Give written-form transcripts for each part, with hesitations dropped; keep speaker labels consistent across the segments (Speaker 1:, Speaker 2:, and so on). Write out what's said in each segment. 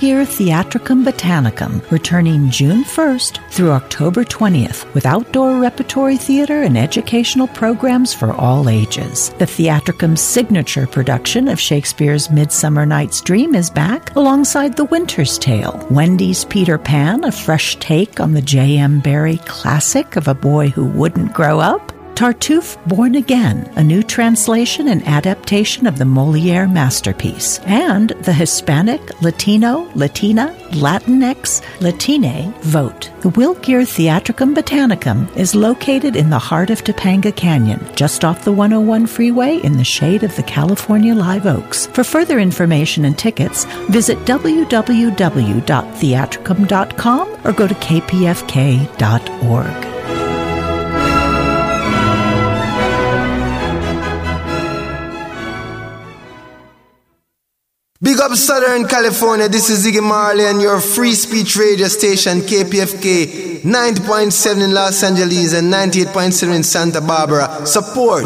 Speaker 1: Wilgear Theatricum Botanicum, returning June 1st through October 20th, with outdoor repertory theater and educational programs for all ages. The Theatricum's signature production of Shakespeare's Midsummer Night's Dream is back, alongside The Winter's Tale, Wendy's Peter Pan, a fresh take on the J.M. Barrie classic of a boy who wouldn't grow up, Tartuffe Born Again, a new translation and adaptation of the Molière masterpiece, and the Hispanic, Latino, Latina, Latinx, Latine vote. The Wilgear Theatricum Botanicum is located in the heart of Topanga Canyon, just off the 101 freeway in the shade of the California live oaks. For further information and tickets, visit www.theatricum.com or go to kpfk.org.
Speaker 2: Big up Southern California, this is Ziggy Marley and your free speech radio station KPFK 90.7 in Los Angeles and 98.7 in Santa Barbara. Support.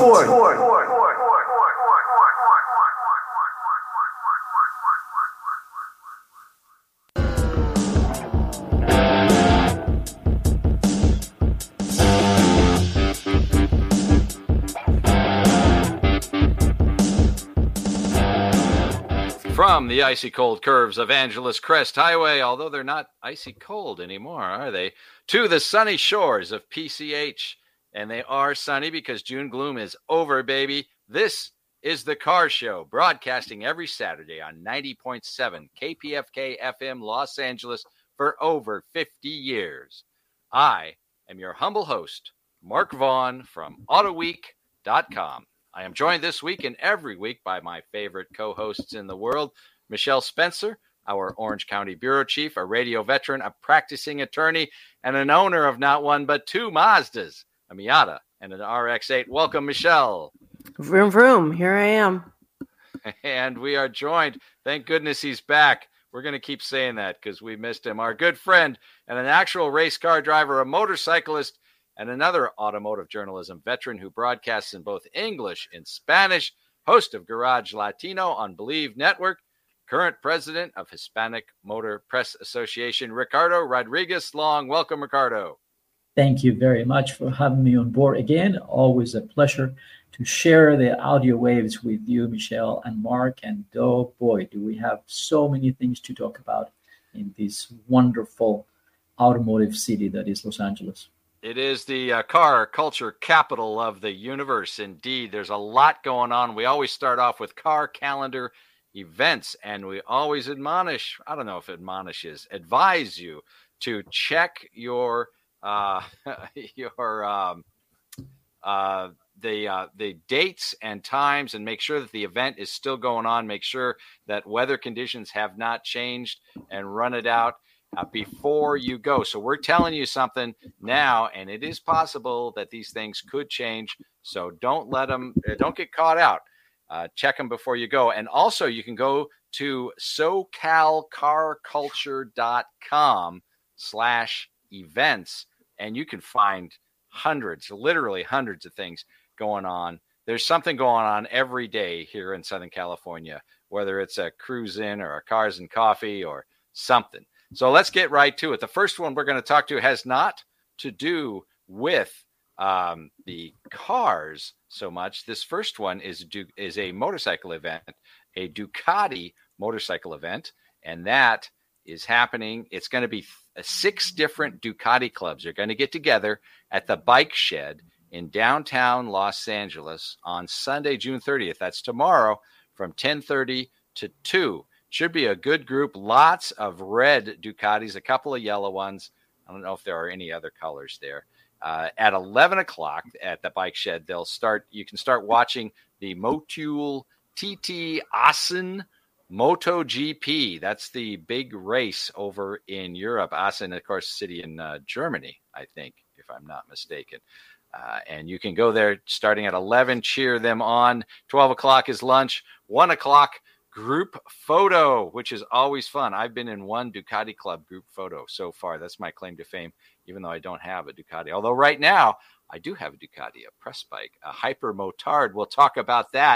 Speaker 3: From the icy cold curves of Angeles Crest Highway, although they're not icy cold anymore, are they? To the sunny shores of PCH, and they are sunny because June gloom is over, baby. This is The Car Show, broadcasting every Saturday on 90.7 KPFK FM Los Angeles for over 50 years. I am your humble host, Mark Vaughn from AutoWeek.com. I am joined this week and every week by my favorite co-hosts in the world, Michelle Spencer, our Orange County Bureau Chief, a radio veteran, a practicing attorney, and an owner of not one but two Mazdas, a Miata and an RX-8. Welcome, Michelle.
Speaker 4: Vroom, vroom. Here I am.
Speaker 3: And we are joined. Thank goodness he's back. We're going to keep saying that because we missed him. Our good friend and an actual race car driver, a motorcyclist, and another automotive journalism veteran who broadcasts in both English and Spanish, host of Garage Latino on Believe Network, current president of Hispanic Motor Press Association, Ricardo Rodriguez Long. Welcome, Ricardo.
Speaker 5: Thank you very much for having me on board again. Always a pleasure to share the audio waves with you, Michelle and Mark. And oh boy, do we have so many things to talk about in this wonderful automotive city that is Los Angeles.
Speaker 3: It is the car culture capital of the universe. Indeed, there's a lot going on. We always start off with car calendar events, and we always advise you to check the dates and times and make sure that the event is still going on. Make sure that weather conditions have not changed and run it out before you go. So we're telling you something now, and it is possible that these things could change. So don't get caught out. Check them before you go. And also you can go to SoCalCarCulture.com/events, and you can find literally hundreds of things going on. There's something going on every day here in Southern California, whether it's a cruise in or a cars and coffee or something. So let's get right to it. The first one we're going to talk to has not to do with the cars so much. This first one is a motorcycle event, a Ducati motorcycle event, and that is happening. It's going to be 6 different Ducati clubs. They're going to get together at the Bike Shed in downtown Los Angeles on Sunday, June 30th. That's tomorrow from 10:30 to 2. Should be a good group. Lots of red Ducatis, a couple of yellow ones. I don't know if there are any other colors there. At 11 o'clock at the Bike Shed, you can start watching the Motul TT Assen MotoGP. That's the big race over in Europe. Assen, of course, city in Germany, I think, if I'm not mistaken. And you can go there starting at 11, cheer them on. 12 o'clock is lunch. 1 o'clock, group photo, which is always fun. I've been in one Ducati club group photo so far. That's my claim to fame, even though I don't have a Ducati. Although right now I do have a Ducati, a press bike, a Hyper Motard. We'll talk about that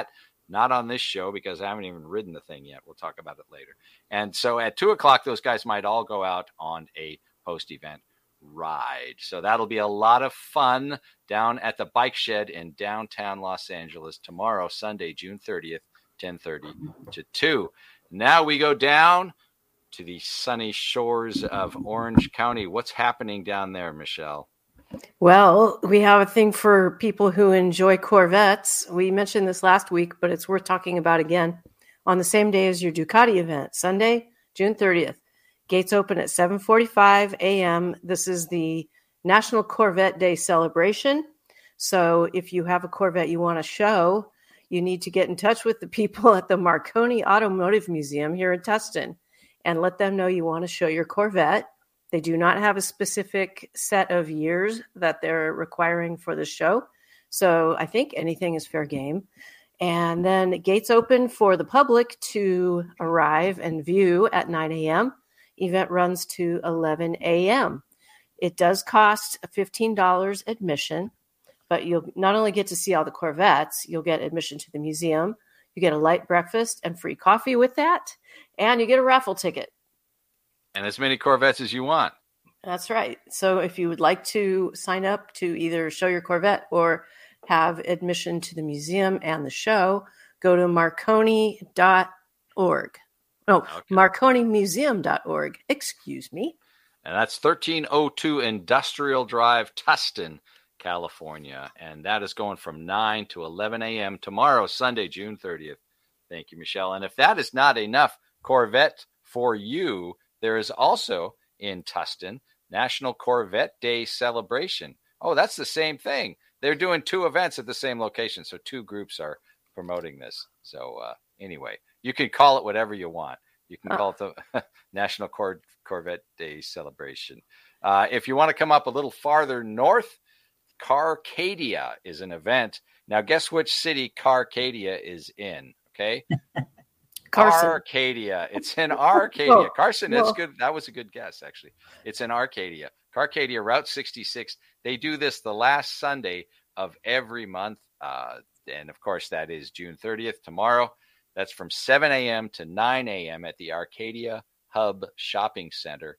Speaker 3: not on this show because I haven't even ridden the thing yet. We'll talk about it later. And so at 2:00, those guys might all go out on a post-event ride. So that'll be a lot of fun down at the Bike Shed in downtown Los Angeles tomorrow, Sunday, June 30th, 10:30 to 2. Now we go down to the sunny shores of Orange County. What's happening down there, Michelle?
Speaker 4: Well, we have a thing for people who enjoy Corvettes. We mentioned this last week, but it's worth talking about again. On the same day as your Ducati event, Sunday, June 30th. Gates open at 7:45 a.m. This is the National Corvette Day celebration. So if you have a Corvette you want to show, you need to get in touch with the people at the Marconi Automotive Museum here in Tustin and let them know you want to show your Corvette. They do not have a specific set of years that they're requiring for the show. So I think anything is fair game. And then gates open for the public to arrive and view at 9 a.m. Event runs to 11 a.m. It does cost $15 admission, but you'll not only get to see all the Corvettes, you'll get admission to the museum. You get a light breakfast and free coffee with that, and you get a raffle ticket.
Speaker 3: And as many Corvettes as you want.
Speaker 4: That's right. So if you would like to sign up to either show your Corvette or have admission to the museum and the show, go to marconi.org. No, okay. marconimuseum.org. Excuse me.
Speaker 3: And that's 1302 Industrial Drive, Tustin, California. And that is going from 9 to 11 a.m. tomorrow, Sunday, June 30th. Thank you, Michelle. And if that is not enough Corvette for you, there is also in Tustin National Corvette Day celebration. Oh, that's the same thing. They're doing two events at the same location. So two groups are promoting this. So anyway, you can call it whatever you want. You can call it the National Corvette Day celebration. If you want to come up a little farther north, Carcadia is an event. Now, guess which city Carcadia is in? Okay.
Speaker 4: Carson.
Speaker 3: Arcadia. It's in Arcadia. Whoa. Carson, that's good. That was a good guess, actually. It's in Arcadia. Carcadia, Route 66. They do this the last Sunday of every month. And, of course, that is June 30th, tomorrow. That's from 7 a.m. to 9 a.m. at the Arcadia Hub Shopping Center,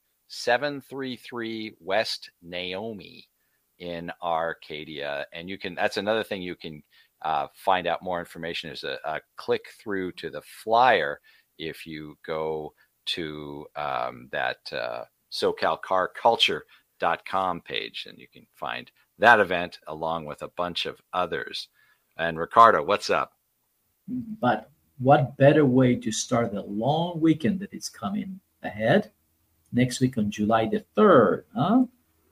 Speaker 3: 733 West Naomi in Arcadia. And you can, that's another thing you can find out more information is a click through to the flyer if you go to that SoCalCarCulture.com page, and you can find that event along with a bunch of others. And Ricardo, what's up?
Speaker 5: But what better way to start the long weekend that is coming ahead next week on July the 3rd? Huh?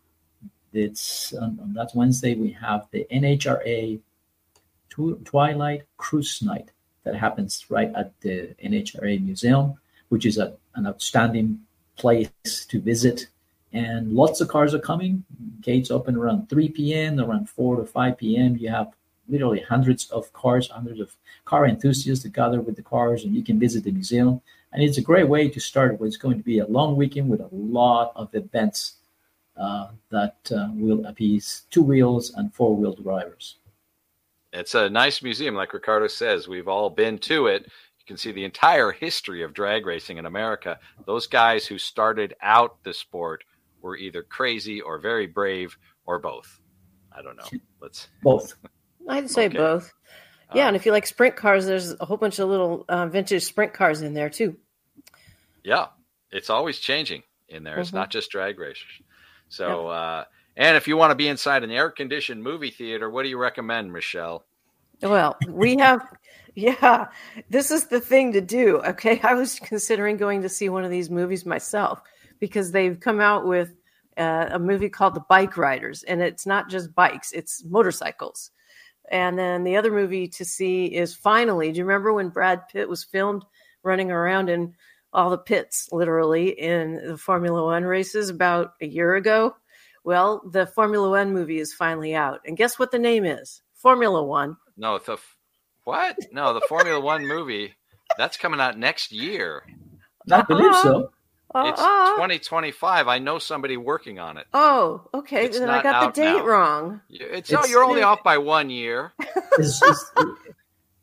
Speaker 5: It's on that Wednesday we have the NHRA Twilight Cruise Night that happens right at the NHRA Museum, which is an outstanding place to visit. And lots of cars are coming. Gates open around 3 p.m., around 4 to 5 p.m. You have literally hundreds of cars, hundreds of car enthusiasts that gather with the cars, and you can visit the museum. And it's a great way to start what's going to be a long weekend with a lot of events that will appease two-wheels and four-wheel drivers.
Speaker 3: It's a nice museum, like Ricardo says. We've all been to it. You can see the entire history of drag racing in America. Those guys who started out the sport were either crazy or very brave or both. I don't know.
Speaker 5: Both.
Speaker 4: I'd say both. Yeah, and if you like sprint cars, there's a whole bunch of little vintage sprint cars in there too.
Speaker 3: Yeah, it's always changing in there. Mm-hmm. It's not just drag racers. So, and if you want to be inside an air-conditioned movie theater, what do you recommend, Michelle?
Speaker 4: Well, we have, this is the thing to do. Okay, I was considering going to see one of these movies myself because they've come out with a movie called The Bike Riders, and it's not just bikes, it's motorcycles. And then the other movie to see is Finally. Do you remember when Brad Pitt was filmed running around in all the pits, literally, in the Formula One races about a year ago? Well, the Formula One movie is finally out. And guess what the name is? Formula One.
Speaker 3: No, what? No, the Formula One movie, that's coming out next year.
Speaker 5: I believe so.
Speaker 3: It's 2025. I know somebody working on it.
Speaker 4: Oh, okay. Then I got the date wrong.
Speaker 3: You're only off by 1 year.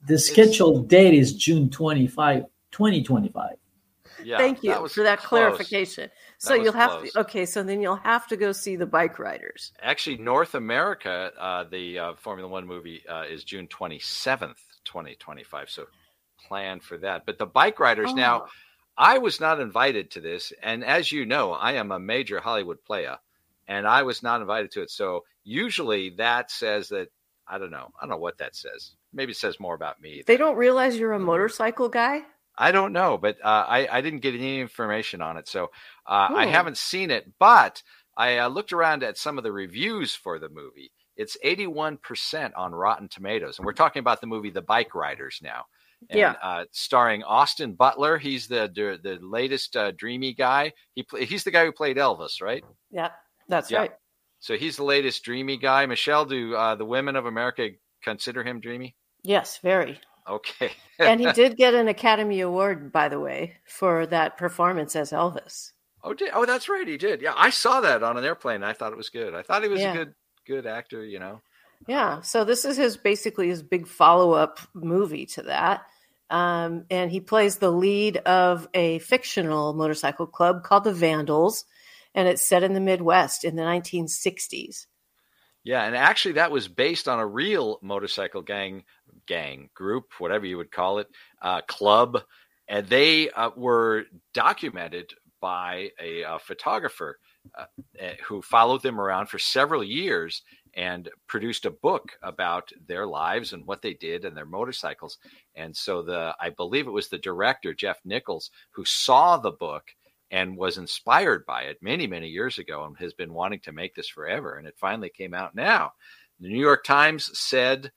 Speaker 5: The scheduled date is June 25, 2025.
Speaker 3: Yeah,
Speaker 4: Thank you for that
Speaker 3: close.
Speaker 4: clarification. So
Speaker 3: That was
Speaker 4: you'll have
Speaker 3: close.
Speaker 4: to, okay, so then you'll have to go see the Bike Riders.
Speaker 3: Actually, North America, the Formula One movie is June 27th, 2025. So plan for that. But the Bike Riders now, I was not invited to this. And as you know, I am a major Hollywood player, and I was not invited to it. So usually that says that, I don't know what that says. Maybe it says more about me.
Speaker 4: They don't realize you're a motorcycle guy?
Speaker 3: I don't know, but I didn't get any information on it. So I haven't seen it, but I looked around at some of the reviews for the movie. It's 81% on Rotten Tomatoes. And we're talking about the movie The Bike Riders now. And, starring Austin Butler. He's the latest dreamy guy. He's the guy who played Elvis, right?
Speaker 4: Yeah, that's right.
Speaker 3: So he's the latest dreamy guy. Michelle, do the women of America consider him dreamy?
Speaker 4: Yes, very.
Speaker 3: Okay.
Speaker 4: And he did get an Academy Award, by the way, for that performance as Elvis.
Speaker 3: Oh, that's right. He did. Yeah, I saw that on an airplane. I thought it was good. I thought he was a good actor, you know.
Speaker 4: Yeah. So this is basically his big follow-up movie to that. And he plays the lead of a fictional motorcycle club called the Vandals. And it's set in the Midwest in the 1960s.
Speaker 3: Yeah, and actually that was based on a real motorcycle gang group, whatever you would call it, club. And they were documented by a photographer who followed them around for several years and produced a book about their lives and what they did and their motorcycles. And so I believe it was the director, Jeff Nichols, who saw the book and was inspired by it many, many years ago and has been wanting to make this forever. And it finally came out now. The New York Times said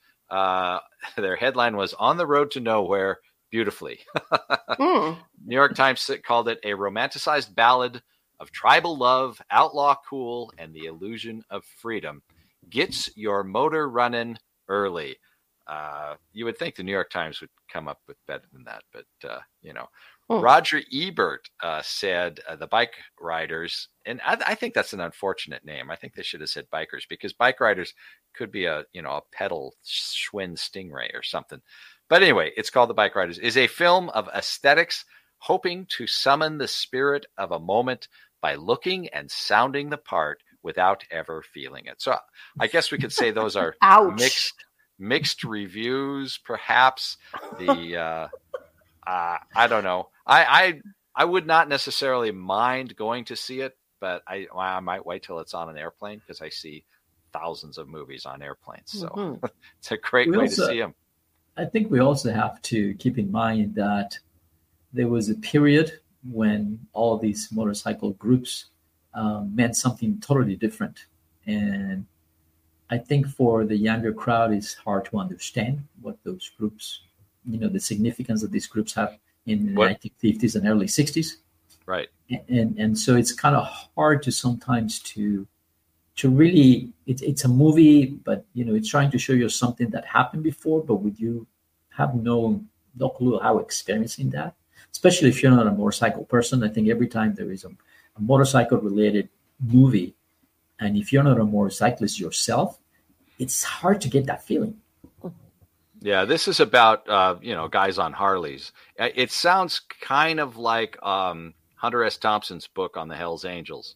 Speaker 3: their headline was "On the Road to Nowhere Beautifully." New York Times called it a romanticized ballad of tribal love, outlaw cool, and the illusion of freedom. Gets your motor running early. You would think the New York Times would come up with better than that, but you know. Roger Ebert said the Bike Riders, and I think that's an unfortunate name. I think they should have said Bikers, because Bike Riders could be a pedal Schwinn Stingray or something. But anyway, it's called The Bike Riders. Is a film of aesthetics hoping to summon the spirit of a moment by looking and sounding the part without ever feeling it. So I guess we could say those are mixed reviews, perhaps. I don't know. I would not necessarily mind going to see it, but I might wait till it's on an airplane, because I see thousands of movies on airplanes. So it's a great way to see them.
Speaker 5: I think we also have to keep in mind that there was a period when all these motorcycle groups meant something totally different. And I think for the younger crowd, it's hard to understand what those groups, the significance that these groups have in the 1950s and early 60s.
Speaker 3: Right.
Speaker 5: And so it's kind of hard to sometimes to really, it's a movie, but, it's trying to show you something that happened before, but with you have no clue how experiencing that, especially if you're not a motorcycle person. I think every time there is a motorcycle related movie, and if you're not a motorcyclist yourself, it's hard to get that feeling.
Speaker 3: Yeah, this is about, guys on Harleys. It sounds kind of like Hunter S. Thompson's book on the Hells Angels,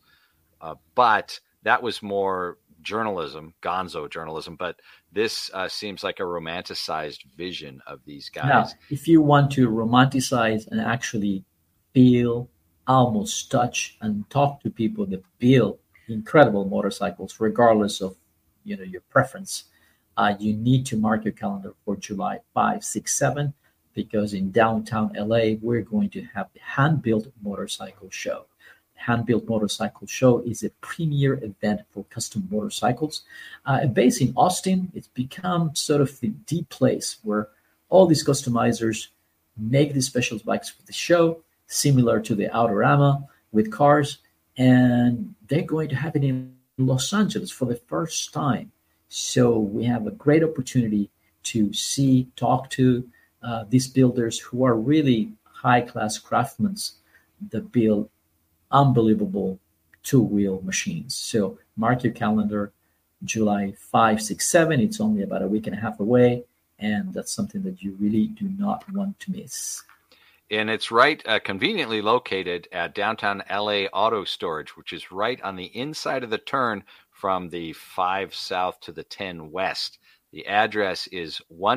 Speaker 3: but that was more journalism, gonzo journalism. But this seems like a romanticized vision of these guys.
Speaker 5: Now, if you want to romanticize and actually feel, almost touch, and talk to people that build incredible motorcycles, regardless of your preference, you need to mark your calendar for July 5, 6, 7, because in downtown LA, we're going to have the Hand-Built Motorcycle Show. Hand-Built Motorcycle Show is a premier event for custom motorcycles. Based in Austin, it's become sort of the place where all these customizers make these special bikes for the show, similar to the Autorama with cars. And they're going to have it in Los Angeles for the first time. So we have a great opportunity to talk to these builders who are really high-class craftsmen that build unbelievable two-wheel machines. So mark your calendar, July 5, 6, 7. It's only about a week and a half away. and that's something that you really do not want to miss.
Speaker 3: And it's right conveniently located at downtown LA Auto Storage, which is right on the inside of the turn from the 5 South to the 10 West. The address is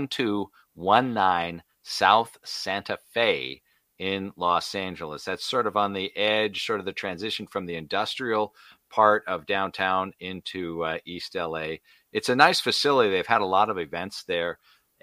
Speaker 3: 1219 South Santa Fe in Los Angeles. That's sort of on the edge, sort of the transition from the industrial part of downtown into East LA. It's a nice facility. They've had a lot of events there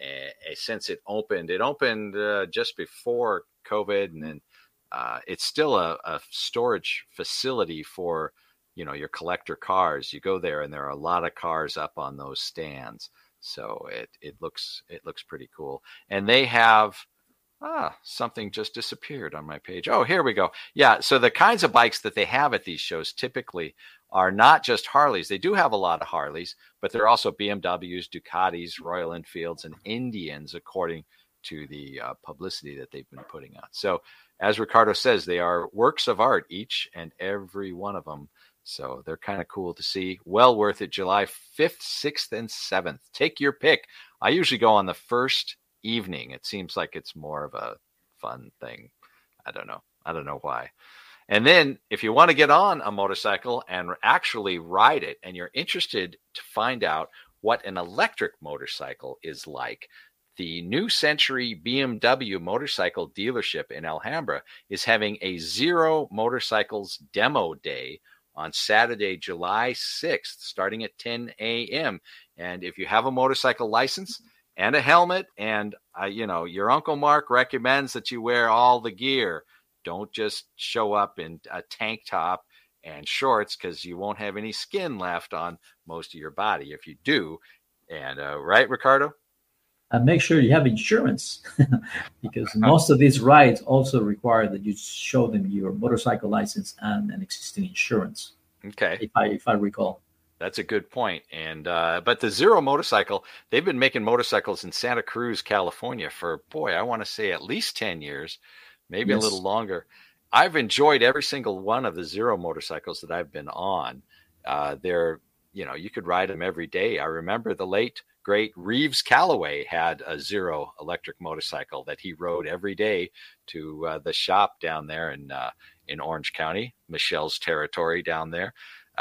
Speaker 3: since it opened. It opened just before COVID, and then it's still a storage facility for, your collector cars. You go there and there are a lot of cars up on those stands. So it looks pretty cool. And they have something just disappeared on my page. Oh, here we go. Yeah, so the kinds of bikes that they have at these shows typically are not just Harleys. They do have a lot of Harleys, but they're also BMWs, Ducatis, Royal Enfields, and Indians, according to the publicity that they've been putting out. So as Ricardo says, they are works of art, each and every one of them. So they're kind of cool to see. Well worth it. July 5th, 6th, and 7th. Take your pick. I usually go on the first evening. It seems like it's more of a fun thing. I don't know why. And then if you want to get on a motorcycle and actually ride it, and you're interested to find out what an electric motorcycle is like, the New Century BMW motorcycle dealership in Alhambra is having a Zero Motorcycles demo day on Saturday, July 6th, starting at 10 a.m. And if you have a motorcycle license and a helmet, and your Uncle Mark recommends that you wear all the gear, don't just show up in a tank top and shorts, because you won't have any skin left on most of your body if you do. And right, Ricardo?
Speaker 5: And make sure you have insurance, because most of these rides also require that you show them your motorcycle license and an existing insurance.
Speaker 3: Okay.
Speaker 5: If I recall.
Speaker 3: That's a good point. And but the Zero motorcycle, they've been making motorcycles in Santa Cruz, California for, I want to say at least 10 years, maybe a little longer. I've enjoyed every single one of the Zero motorcycles that I've been on. They're, you could ride them every day. I remember the late great Reeves Calloway had a Zero electric motorcycle that he rode every day to the shop down there in Orange County, Michelle's territory down there.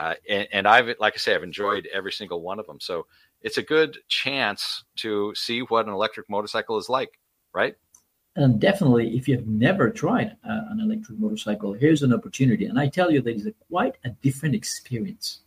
Speaker 3: And I've enjoyed every single one of them. So it's a good chance to see what an electric motorcycle is like, right?
Speaker 5: And definitely, if you've never tried an electric motorcycle, here's an opportunity. And I tell you, that is quite a different experience.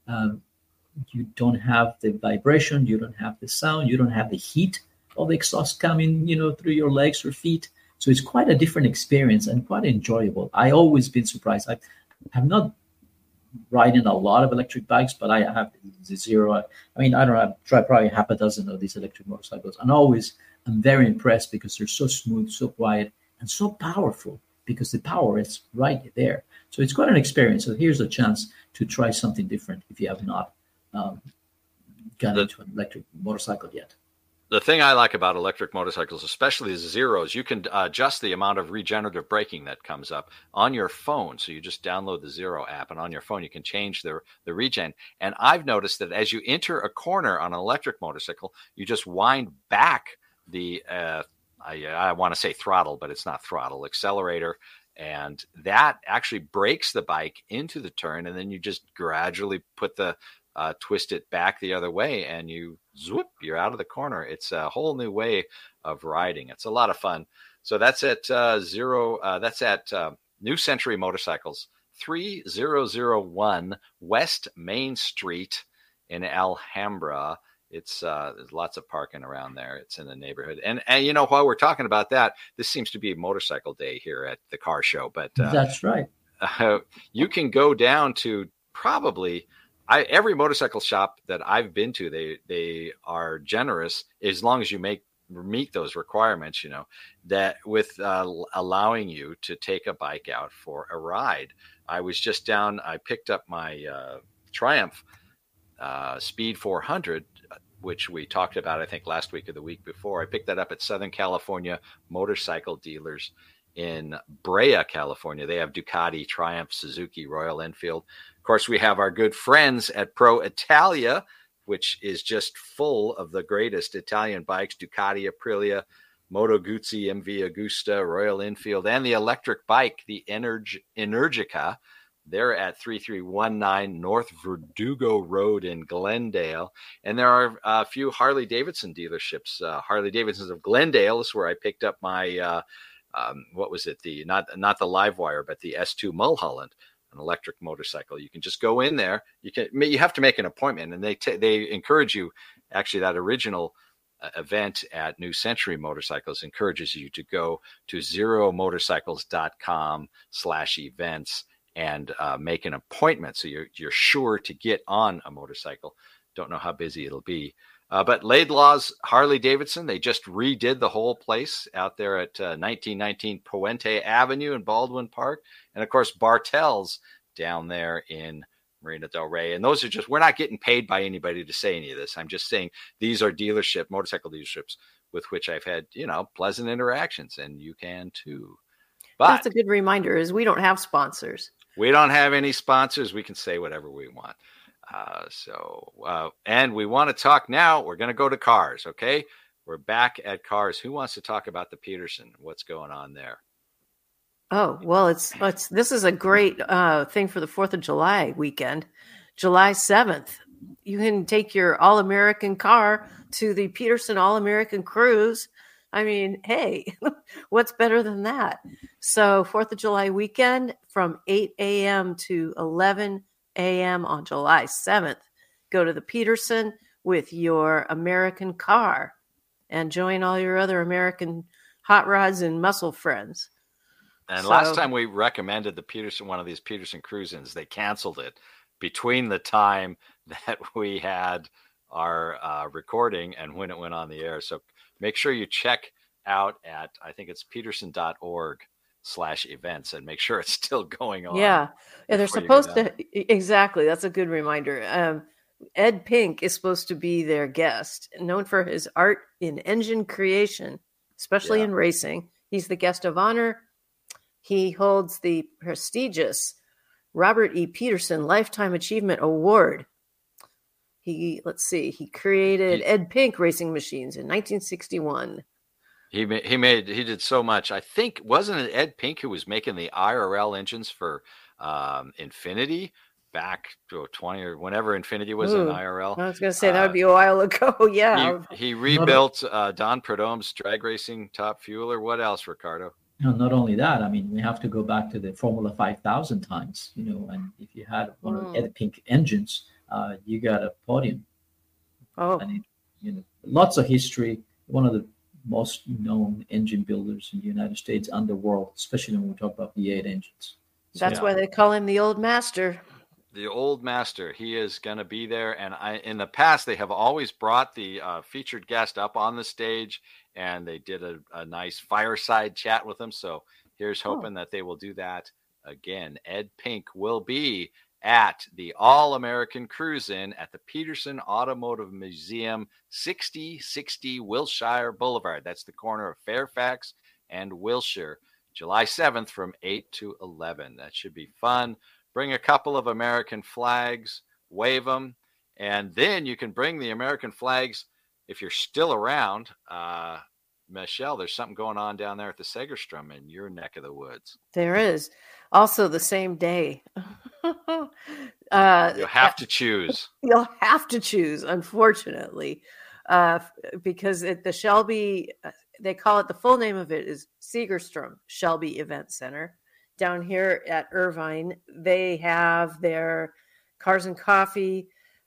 Speaker 5: You don't have the vibration, you don't have the sound, you don't have the heat of the exhaust coming, through your legs or feet. So it's quite a different experience and quite enjoyable. I always been surprised. I'm not riding a lot of electric bikes, but I have the Zero. I don't know, I've tried probably half a dozen of these electric motorcycles, and I'm very impressed because they're so smooth, so quiet, and so powerful, because the power is right there. So it's quite an experience. So here's a chance to try something different if you have not got into an electric motorcycle yet.
Speaker 3: The thing I like about electric motorcycles, especially the Zeros, you can adjust the amount of regenerative braking that comes up on your phone. So you just download the Zero app, and on your phone you can change the regen. And I've noticed that as you enter a corner on an electric motorcycle, you just wind back the I want to say throttle, but it's not throttle, accelerator. And that actually brakes the bike into the turn, and then you just gradually put the twist it back the other way, and you're out of the corner. It's a whole new way of riding. It's a lot of fun. So that's at that's at New Century Motorcycles, 3001 West Main Street in Alhambra. It's there's lots of parking around there. It's in the neighborhood. And while we're talking about that, this seems to be Motorcycle Day here at the car show. But
Speaker 5: that's right.
Speaker 3: You can go down to probably every motorcycle shop that I've been to. They are generous as long as you meet those requirements, that with allowing you to take a bike out for a ride. I was just down. I picked up my Triumph Speed 400, which we talked about, I think, last week or the week before. I picked that up at Southern California Motorcycle Dealers in Brea, California. They have Ducati, Triumph, Suzuki, Royal Enfield. Of course, we have our good friends at Pro Italia which is just full of the greatest Italian bikes: Ducati, Aprilia, Moto Guzzi, MV Agusta, Royal Enfield, and the electric bike, the Energica. They're at 3319 North Verdugo Road in Glendale. And there are a few Harley-Davidson dealerships. Harley-Davidson's of Glendale is where I picked up my, what was it? Not the Livewire, but the S2 Mulholland, an electric motorcycle. You can just go in there. You have to make an appointment, and they encourage you. Actually, that original event at New Century Motorcycles encourages you to go to zeromotorcycles.com/events and make an appointment, so you're sure to get on a motorcycle. Don't know how busy it'll be. But Laidlaw's Harley-Davidson, they just redid the whole place out there at 1919 Puente Avenue in Baldwin Park. And, of course, Bartell's down there in Marina del Rey. And those are just, we're not getting paid by anybody to say any of this. I'm just saying these are motorcycle dealerships with which I've had, pleasant interactions, and you can too. But
Speaker 4: that's a good reminder, is we don't have sponsors.
Speaker 3: We don't have any sponsors. We can say whatever we want. And we want to talk now. We're going to go to cars. Okay. We're back at cars. Who wants to talk about the Peterson? What's going on there?
Speaker 4: Oh, well, this is a great thing for the 4th of July weekend, July 7th. You can take your All-American car to the Peterson All-American Cruise. I mean, hey, what's better than that? So 4th of July weekend from 8 a.m. to 11 a.m. on July 7th, go to the Peterson with your American car and join all your other American hot rods and muscle friends.
Speaker 3: And last time we recommended the Peterson, one of these Peterson cruise-ins, they canceled it between the time that we had our recording and when it went on the air. So make sure you check out at, I think it's peterson.org/events, and make sure it's still going on.
Speaker 4: Yeah. They're supposed to. Exactly. That's a good reminder. Ed Pink is supposed to be their guest, known for his art in engine creation, especially in racing. He's the guest of honor. He holds the prestigious Robert E. Peterson Lifetime Achievement Award. He created Ed Pink racing machines in 1961.
Speaker 3: He did so much. I think, wasn't it Ed Pink who was making the IRL engines for Infinity back to 20 or whenever Infinity was in IRL?
Speaker 4: I was going to say that would be a while ago. Yeah.
Speaker 3: He rebuilt Don Prudhomme's drag racing top fueler. What else, Ricardo?
Speaker 5: No, not only that. I mean, we have to go back to the Formula 5000 times, and if you had one of the Ed Pink engines, you got a podium.
Speaker 4: Oh.
Speaker 5: And lots of history. One of the most known engine builders in the United States and the world, especially when we talk about V8 engines.
Speaker 4: That's why they call him the Old Master.
Speaker 3: The Old Master. He is going to be there. And in the past, they have always brought the featured guest up on the stage, and they did a nice fireside chat with him. So here's hoping that they will do that again. Ed Pink will be at the All-American Cruise-In at the Peterson Automotive Museum, 6060 Wilshire Boulevard. That's the corner of Fairfax and Wilshire, July 7th from 8 to 11. That should be fun. Bring a couple of American flags, wave them, and then you can bring the American flags if you're still around. Michelle, there's something going on down there at the Segerstrom in your neck of the woods.
Speaker 4: There is. Also the same day.
Speaker 3: You'll have to choose.
Speaker 4: You'll have to choose, unfortunately, because the Shelby, they call it, the full name of it is Segerstrom Shelby Event Center. Down here at Irvine, they have their Cars and Coffee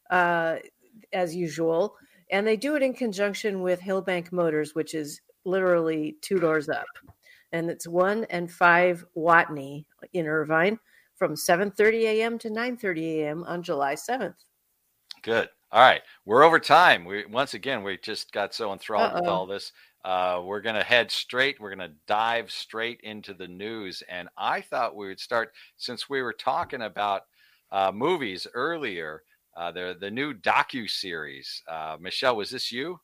Speaker 4: as usual, and they do it in conjunction with Hillbank Motors, which is literally 2 doors up. And it's 1 and 5 Watney in Irvine from 7:30 a.m. to 9:30 a.m. on July 7th.
Speaker 3: Good. All right. We're over time. We just got so enthralled with all this. We're going to head straight. We're going to dive straight into the news. And I thought we would start, since we were talking about movies earlier, the new docuseries. Michelle, was this you?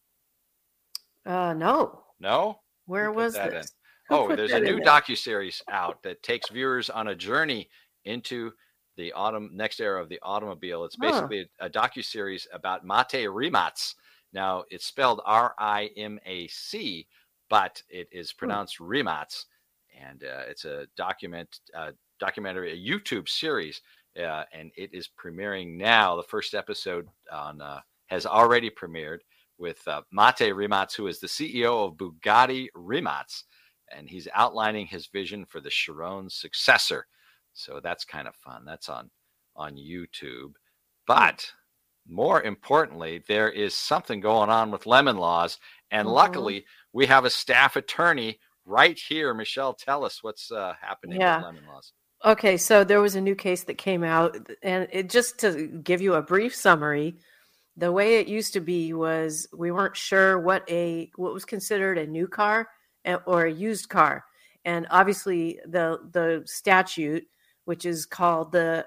Speaker 4: No.
Speaker 3: No?
Speaker 4: Where was this?
Speaker 3: There's a new docuseries out that takes viewers on a journey into the next era of the automobile. It's basically a docuseries about Mate Rimac. Now, it's spelled R-I-M-A-C, but it is pronounced Rimac. And it's a documentary, a YouTube series, and it is premiering now. The first episode has already premiered with Mate Rimac, who is the CEO of Bugatti Rimac, and he's outlining his vision for the Chiron successor. So that's kind of fun. That's on YouTube. But more importantly, there is something going on with lemon laws, and luckily we have a staff attorney right here. Michelle, tell us what's happening with lemon laws.
Speaker 4: Okay, so there was a new case that came out, and just to give you a brief summary, the way it used to be was we weren't sure what was considered a new car or a used car, and obviously the statute, which is called I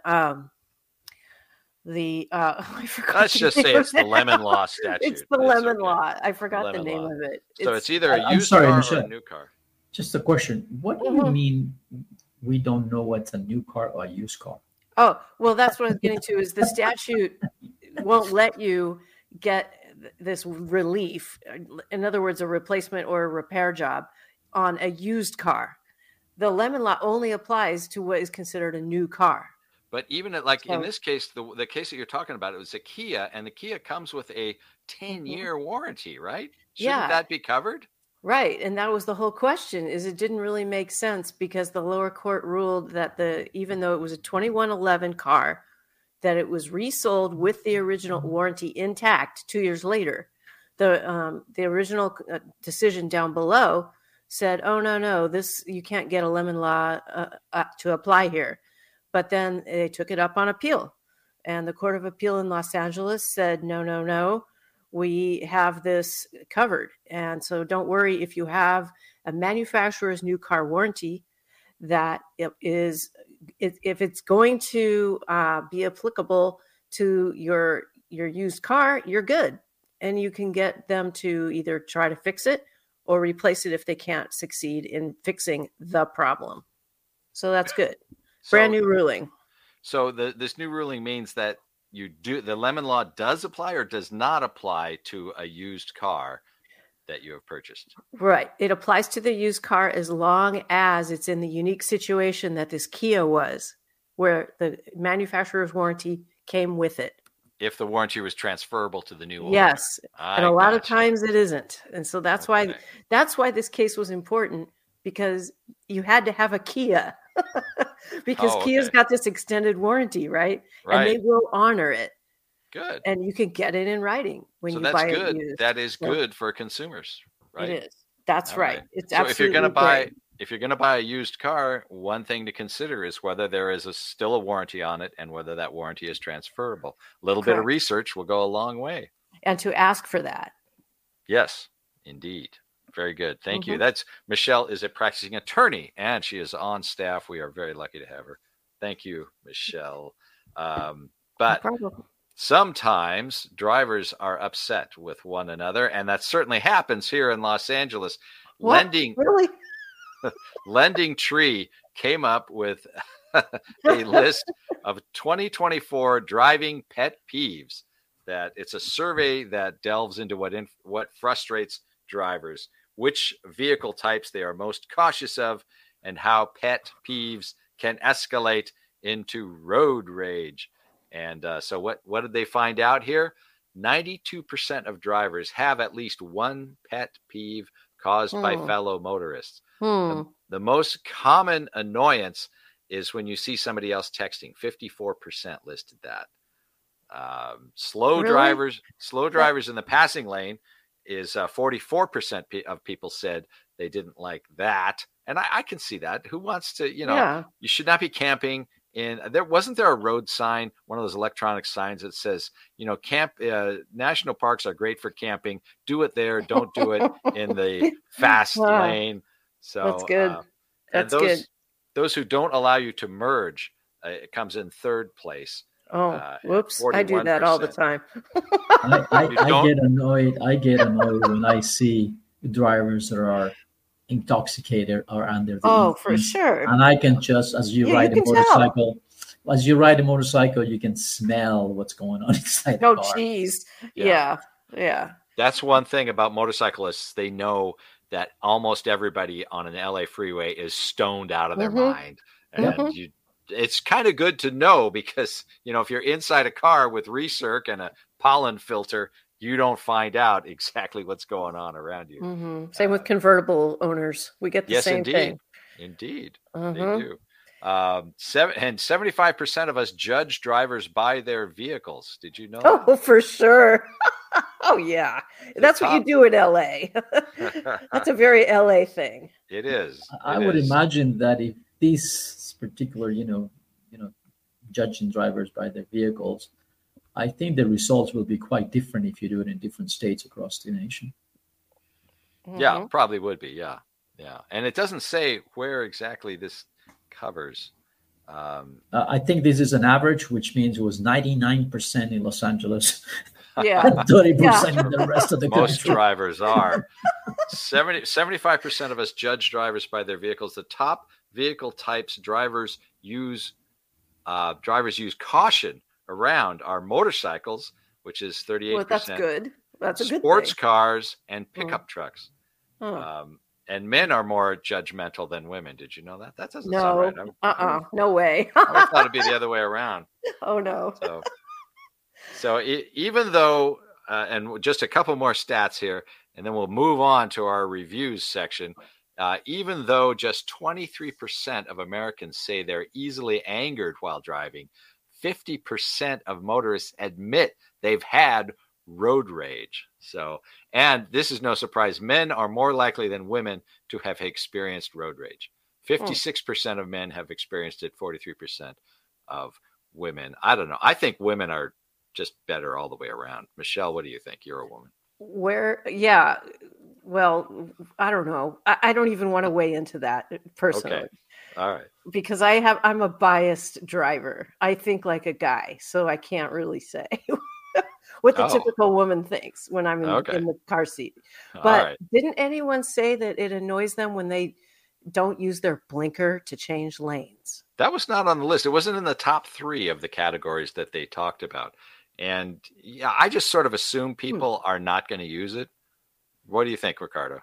Speaker 4: forgot.
Speaker 3: Let's just say it's the lemon law statute.
Speaker 4: It's the lemon law. I forgot the name of it.
Speaker 3: So it's either a used car or a new car.
Speaker 5: Just a question. What do you mean we don't know what's a new car or a used car?
Speaker 4: Oh, well, that's what I was getting to, is the statute won't let you get this relief. In other words, a replacement or a repair job on a used car. The lemon law only applies to what is considered a new car.
Speaker 3: But even in this case, the case that you're talking about, it was a Kia, and the Kia comes with a 10-year warranty, right? Shouldn't that be covered?
Speaker 4: Right. And that was the whole question, is it didn't really make sense because the lower court ruled that even though it was a 2111 car, that it was resold with the original warranty intact 2 years later. The original decision down below said, oh, no, this, you can't get a lemon law to apply here. But then they took it up on appeal. And the Court of Appeal in Los Angeles said, no, we have this covered. And so don't worry if you have a manufacturer's new car warranty, that if it's going to be applicable to your used car, you're good. And you can get them to either try to fix it or replace it if they can't succeed in fixing the problem. So that's good. Brand new ruling.
Speaker 3: So this new ruling means that the lemon law does apply or does not apply to a used car that you have purchased.
Speaker 4: Right. It applies to the used car as long as it's in the unique situation that this Kia was, where the manufacturer's warranty came with it. If
Speaker 3: the warranty was transferable to the new owner.
Speaker 4: Yes. And a lot of times it isn't. And so that's why this case was important, because you had to have a Kia. Because Kia's got this extended warranty, right? And they will honor it.
Speaker 3: Good.
Speaker 4: And you can get it in writing when you buy it used.
Speaker 3: That is good for consumers, right?
Speaker 4: It is. That's right.
Speaker 3: Right.
Speaker 4: It's
Speaker 3: so
Speaker 4: absolutely
Speaker 3: if you're going to buy a used car, one thing to consider is whether there is still a warranty on it and whether that warranty is transferable. A little bit of research will go a long way.
Speaker 4: And to ask for that.
Speaker 3: Yes, indeed. Very good. Thank you. That's Michelle is a practicing attorney, and she is on staff. We are very lucky to have her. Thank you, Michelle. But sometimes drivers are upset with one another, and that certainly happens here in Los Angeles.
Speaker 4: Really?
Speaker 3: Lending Tree came up with a list of 2024 driving pet peeves. That it's a survey that delves into what frustrates drivers, which vehicle types they are most cautious of, and how pet peeves can escalate into road rage. And so what did they find out here? 92% of drivers have at least one pet peeve caused by fellow motorists. The most common annoyance is when you see somebody else texting. 54% listed that. Slow drivers in the passing lane is 44% of people said they didn't like that. And I can see that. Who wants to, you should not be camping in wasn't there a road sign, one of those electronic signs that says, national parks are great for camping. Do it there. Don't do it in the fast lane. So
Speaker 4: that's good. That's good.
Speaker 3: Those who don't allow you to merge, it comes in third place.
Speaker 4: Whoops! I do that all the time.
Speaker 5: I get annoyed. I get annoyed when I see drivers that are intoxicated or under the influence.
Speaker 4: For sure.
Speaker 5: And I can just, as you ride a motorcycle, as you ride a motorcycle, you can smell what's going on inside the
Speaker 4: Oh,
Speaker 5: car.
Speaker 4: geez. Yeah.
Speaker 3: That's one thing about motorcyclists. They know that almost everybody on an LA freeway is stoned out of their mind. And it's kind of good to know because, if you're inside a car with recirc and a pollen filter, you don't find out exactly what's going on around you.
Speaker 4: Mm-hmm. Same with convertible owners. We get the same thing.
Speaker 3: Indeed. They do. 75% of us judge drivers by their vehicles. Did you know that?
Speaker 4: Oh, for sure. Oh, yeah. That's what you do in LA. That's a very LA thing.
Speaker 3: It is.
Speaker 5: I would imagine that if these particular, judging drivers by their vehicles, I think the results will be quite different if you do it in different states across the nation.
Speaker 3: Yeah, probably would be. Yeah. And it doesn't say where exactly this covers.
Speaker 5: I think this is an average, which means it was 99% in Los Angeles.
Speaker 4: Yeah.
Speaker 5: 30% in the rest of the country.
Speaker 3: Most drivers are. 75% of us judge drivers by their vehicles. The top vehicle types drivers use caution around are motorcycles, which is 38%.
Speaker 4: Well, that's good. That's a good
Speaker 3: sports
Speaker 4: thing.
Speaker 3: cars and pickup trucks. And men are more judgmental than women. Did you know that? That doesn't sound right.
Speaker 4: No way.
Speaker 3: I thought it'd be the other way around.
Speaker 4: Oh, no.
Speaker 3: So even though, and just a couple more stats here, and then we'll move on to our reviews section. Even though just 23% of Americans say they're easily angered while driving, 50% of motorists admit they've had road rage. And this is no surprise. Men are more likely than women to have experienced road rage. 56% of men have experienced it, 43% of women. I don't know. I think women are just better all the way around. Michelle, what do you think? You're a woman.
Speaker 4: Well, I don't know. I don't even want to weigh into that personally.
Speaker 3: Okay. All right.
Speaker 4: Because I'm a biased driver. I think like a guy, so I can't really say what the typical woman thinks when I'm in the car seat. But didn't anyone say that it annoys them when they don't use their blinker to change lanes?
Speaker 3: That was not on the list. It wasn't in the top 3 of the categories that they talked about. And I just sort of assume people are not going to use it. What do you think, Ricardo?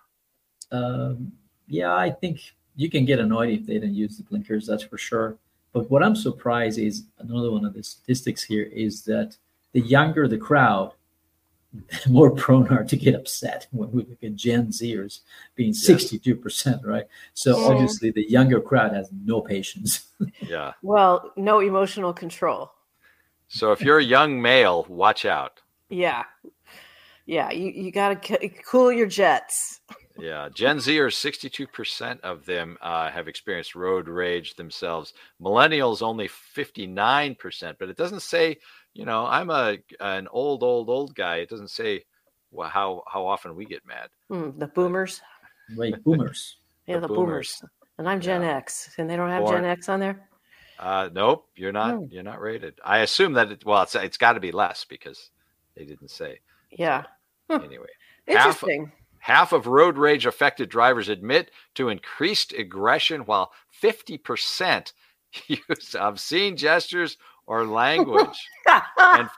Speaker 5: I think you can get annoyed if they don't use the blinkers, that's for sure. But what I'm surprised is, another one of the statistics here is that the younger the crowd, the more prone are to get upset when we look at Gen Zers being 62%, right? So obviously the younger crowd has no patience.
Speaker 3: Yeah.
Speaker 4: Well, no emotional control.
Speaker 3: So if you're a young male, watch out.
Speaker 4: Yeah. Yeah, you got to cool your jets.
Speaker 3: Yeah, Gen Zers, 62% of them have experienced road rage themselves. Millennials, only 59%, but it doesn't say, I'm an old guy. It doesn't say how often we get mad.
Speaker 4: The boomers.
Speaker 5: Wait, boomers.
Speaker 4: Yeah, the boomers. And I'm Gen X, and they don't have Gen X on there?
Speaker 3: Nope, you're not. You're not rated. I assume that it's got to be less because they didn't say.
Speaker 4: Yeah.
Speaker 3: Anyway,
Speaker 4: interesting.
Speaker 3: Half of road rage affected drivers admit to increased aggression, while 50% use obscene gestures or language, and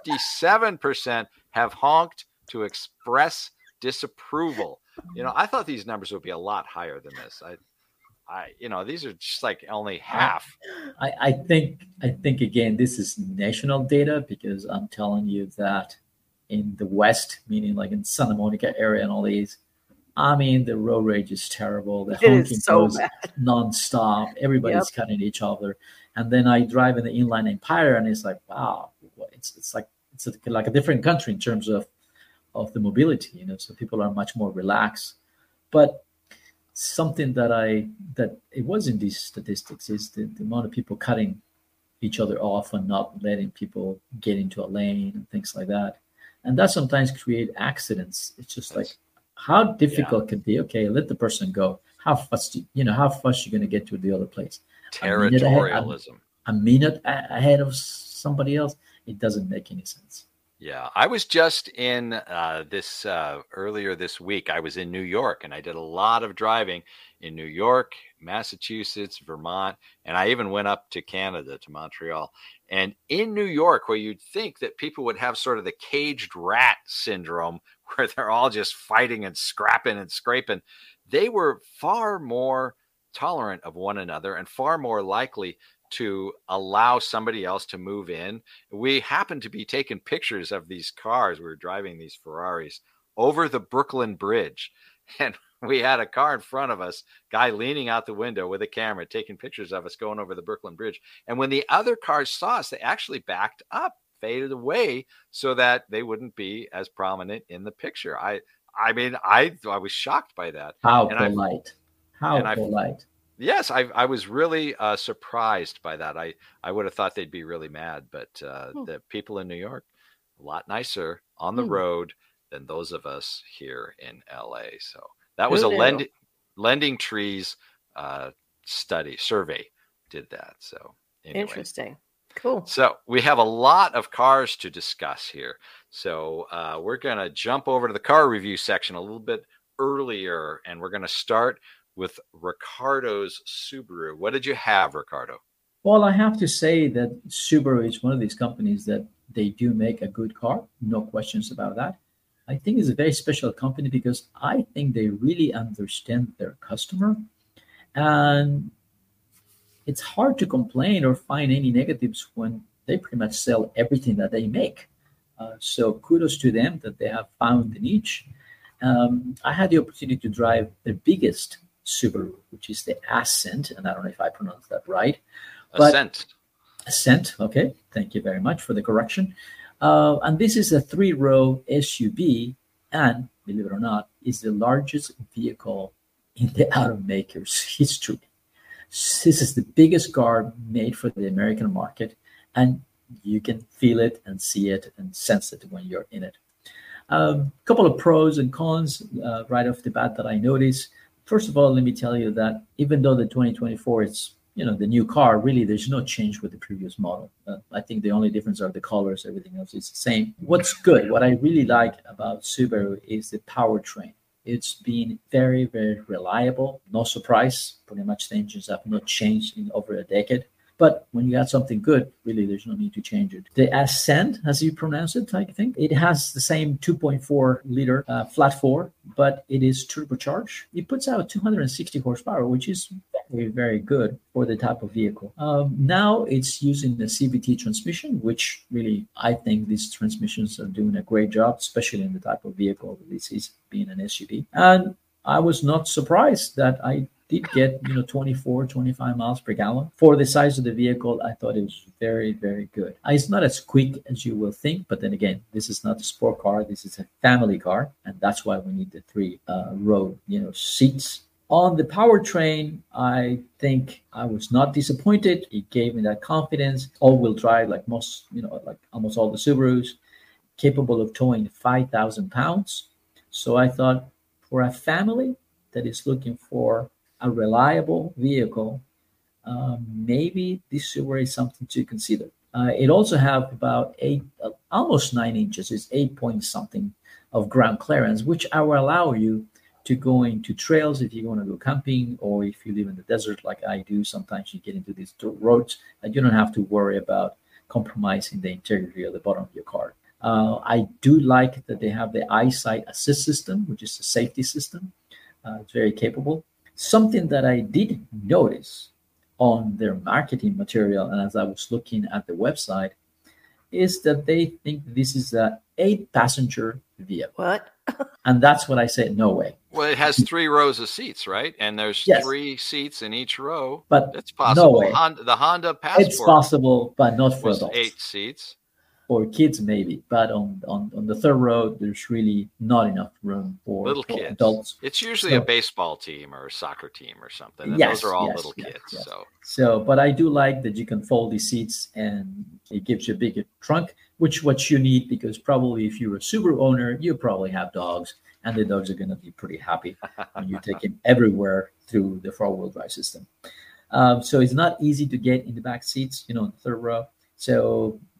Speaker 3: 57% have honked to express disapproval. I thought these numbers would be a lot higher than this. These are just like only half.
Speaker 5: I think again, this is national data, because I'm telling you that in the West, meaning like in Santa Monica area and all these, the road rage is terrible. The honking goes nonstop. Everybody's cutting each other. And then I drive in the Inland Empire, and it's like, wow, it's like a different country in terms of the mobility. So people are much more relaxed. But something that it was in these statistics is the amount of people cutting each other off and not letting people get into a lane and things like that. And that sometimes create accidents. It's just like, how difficult can it be? Okay, let the person go. How fast you're going to get to the other place?
Speaker 3: Territorialism.
Speaker 5: A minute ahead of somebody else. It doesn't make any sense.
Speaker 3: Yeah, I was just in this earlier this week. I was in New York, and I did a lot of driving in New York, Massachusetts, Vermont, and I even went up to Canada, to Montreal. And in New York, where you'd think that people would have sort of the caged rat syndrome, where they're all just fighting and scrapping and scraping, they were far more tolerant of one another and far more likely to allow somebody else to move in. We happened to be taking pictures of these cars. We were driving these Ferraris over the Brooklyn Bridge. And we had a car in front of us, guy leaning out the window with a camera, taking pictures of us going over the Brooklyn Bridge. And when the other cars saw us, they actually backed up, faded away so that they wouldn't be as prominent in the picture. I was shocked by that.
Speaker 5: How polite. How polite.
Speaker 3: Yes, I was really surprised by that. I would have thought they'd be really mad, but the people in New York, a lot nicer on the road than those of us here in LA. So that was a Lending Trees survey did that. So anyway.
Speaker 4: Interesting. Cool.
Speaker 3: So we have a lot of cars to discuss here. So we're going to jump over to the car review section a little bit earlier, and we're going to start with Ricardo's Subaru. What did you have, Ricardo?
Speaker 5: Well, I have to say that Subaru is one of these companies that they do make a good car. No questions about that. I think it's a very special company because I think they really understand their customer. And it's hard to complain or find any negatives when they pretty much sell everything that they make. So kudos to them that they have found the niche. I had the opportunity to drive the biggest Subaru, which is the Ascent, and I don't know if I pronounced that right. Ascent, okay. Thank you very much for the correction. And this is a 3-row SUV, and believe it or not, is the largest vehicle in the automaker's history. This is the biggest car made for the American market, and you can feel it and see it and sense it when you're in it. A couple of pros and cons right off the bat that I noticed. First of all, let me tell you that even though the 2024 is, the new car, really there's no change with the previous model. I think the only difference are the colors. Everything else is the same. What's good, what I really like about Subaru is the powertrain. It's been very, very reliable. No surprise. Pretty much the engines have not changed in over a decade. But when you add something good, really, there's no need to change it. The Ascent, as you pronounce it, I think, it has the same 2.4 liter flat four, but it is turbocharged. It puts out 260 horsepower, which is very, very good for the type of vehicle. Now it's using the CVT transmission, which really, I think these transmissions are doing a great job, especially in the type of vehicle this is, being an SUV. And I was not surprised that I did get 24, 25 miles per gallon. For the size of the vehicle, I thought it was very, very good. It's not as quick as you will think, but then again, this is not a sport car. This is a family car, and that's why we need the 3-row seats. On the powertrain, I think I was not disappointed. It gave me that confidence. All-wheel drive, like most, like almost all the Subarus, capable of towing 5,000 pounds. So I thought for a family that is looking for a reliable vehicle, maybe this Subaru is something to consider. It also have about almost 9 inches. It's 8 point something of ground clearance, which will allow you to go into trails if you want to go camping, or if you live in the desert like I do. Sometimes you get into these roads and you don't have to worry about compromising the integrity of the bottom of your car. I do like that they have the eyesight assist system, which is a safety system. It's very capable. Something that I did notice on their marketing material, and as I was looking at the website, is that they think this is a 8-passenger vehicle.
Speaker 4: What?
Speaker 5: And that's what I said, no way.
Speaker 3: Well, it has 3 rows of seats, right? And there's 3 seats in each row.
Speaker 5: But
Speaker 3: it's possible.
Speaker 5: No way.
Speaker 3: The Honda Passport.
Speaker 5: It's possible, but not for adults.
Speaker 3: 8 seats.
Speaker 5: For kids, maybe, but on the 3rd row, there's really not enough room for
Speaker 3: little kids.
Speaker 5: Adults.
Speaker 3: It's usually a baseball team or a soccer team or something. And those are all little kids. Yes.
Speaker 5: So, but I do like that you can fold these seats and it gives you a bigger trunk, which what you need, because probably if you're a Subaru owner, you probably have dogs, and the dogs are going to be pretty happy when you take them everywhere through the 4-wheel drive system. So it's not easy to get in the back seats, in the 3rd row. So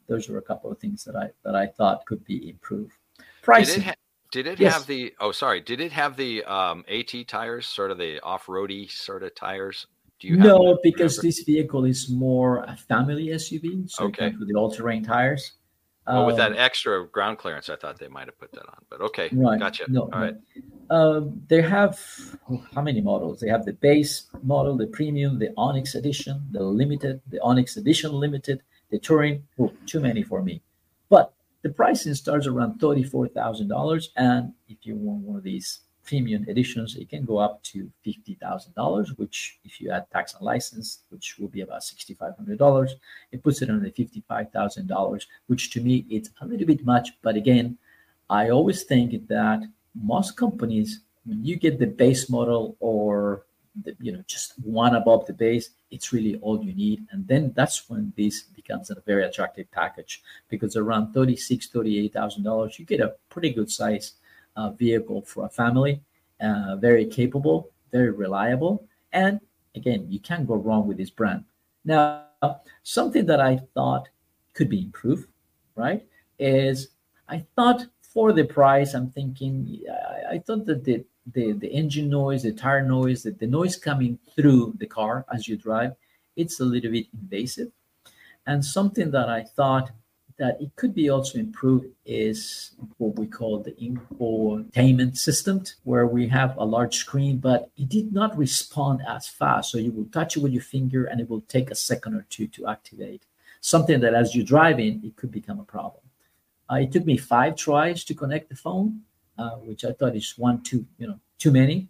Speaker 5: those are a couple of things that I thought could be improved. Pricing.
Speaker 3: Did it
Speaker 5: Yes.
Speaker 3: have the? Oh, sorry. Did it have the AT tires, sort of the off-roady sort of tires? Do you
Speaker 5: No, because this vehicle is more a family SUV, so
Speaker 3: Okay.
Speaker 5: it comes with the all-terrain tires.
Speaker 3: Well, with that extra ground clearance, I thought they might have put that on. But okay,
Speaker 5: Right.
Speaker 3: gotcha.
Speaker 5: No,
Speaker 3: All right.
Speaker 5: They have how many models? They have the base model, the premium, the Onyx Edition, the limited, the Onyx Edition Limited, the Touring. Oh, too many for me. But the pricing starts around $34,000, and if you want one of these premium editions, it can go up to $50,000, which, if you add tax and license, which will be about $6,500, it puts it on the $55,000, which to me it's a little bit much. But again, I always think that most companies, when you get the base model or just one above the base, it's really all you need. And then that's when this becomes a very attractive package, because around $38,000, you get a pretty good size vehicle for a family, very capable, very reliable. And again, you can't go wrong with this brand. Now, something that I thought could be improved, right, is I thought for the price, I'm thinking, I thought that the engine noise, the tire noise, the noise coming through the car as you drive, it's a little bit invasive. And something that I thought that it could be also improved is what we call the infotainment system, where we have a large screen, but it did not respond as fast. So you will touch it with your finger and it will take a second or two to activate. Something that as you drive in, it could become a problem. It took me 5 tries to connect the phone, which I thought is too many.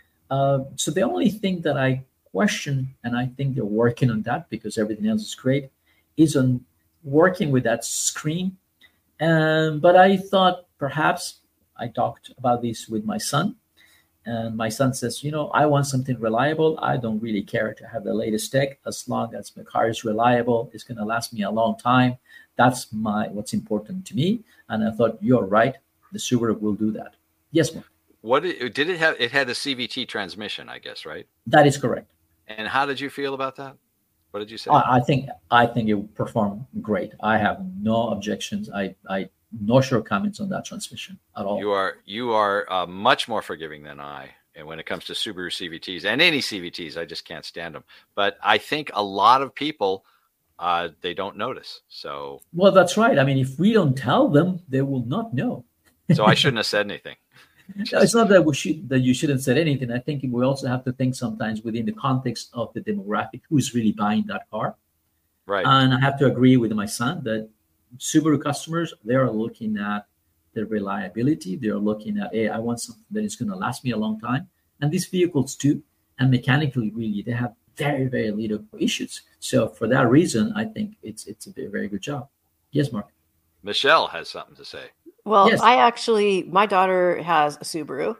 Speaker 5: So the only thing that I question, and I think they're working on that because everything else is great, is on working with that screen. But I thought perhaps I talked about this with my son, and my son says, I want something reliable. I don't really care to have the latest tech as long as my car is reliable. It's going to last me a long time. That's what's important to me. And I thought, you're right. The Subaru will do that. Yes, Mark.
Speaker 3: What did it have? It had a CVT transmission, I guess, right?
Speaker 5: That is correct.
Speaker 3: And how did you feel about that? What did you say?
Speaker 5: I think it performed great. I have no objections. I no shortcomings on that transmission at all.
Speaker 3: You are much more forgiving than I, and when it comes to Subaru CVTs and any CVTs, I just can't stand them. But I think a lot of people they don't notice. So
Speaker 5: well, that's right. I mean, if we don't tell them, they will not know.
Speaker 3: So I shouldn't have said anything.
Speaker 5: No, it's not that you shouldn't say anything. I think we also have to think sometimes within the context of the demographic who's really buying that car.
Speaker 3: Right.
Speaker 5: And I have to agree with my son that Subaru customers, they are looking at the reliability. They're looking at, hey, I want something that is going to last me a long time. And these vehicles too, and mechanically, really, they have very, very little issues. So for that reason, I think it's a very, very good job. Yes, Mark.
Speaker 3: Michelle has something to say.
Speaker 4: Well,
Speaker 5: Yes.
Speaker 4: my daughter has a Subaru,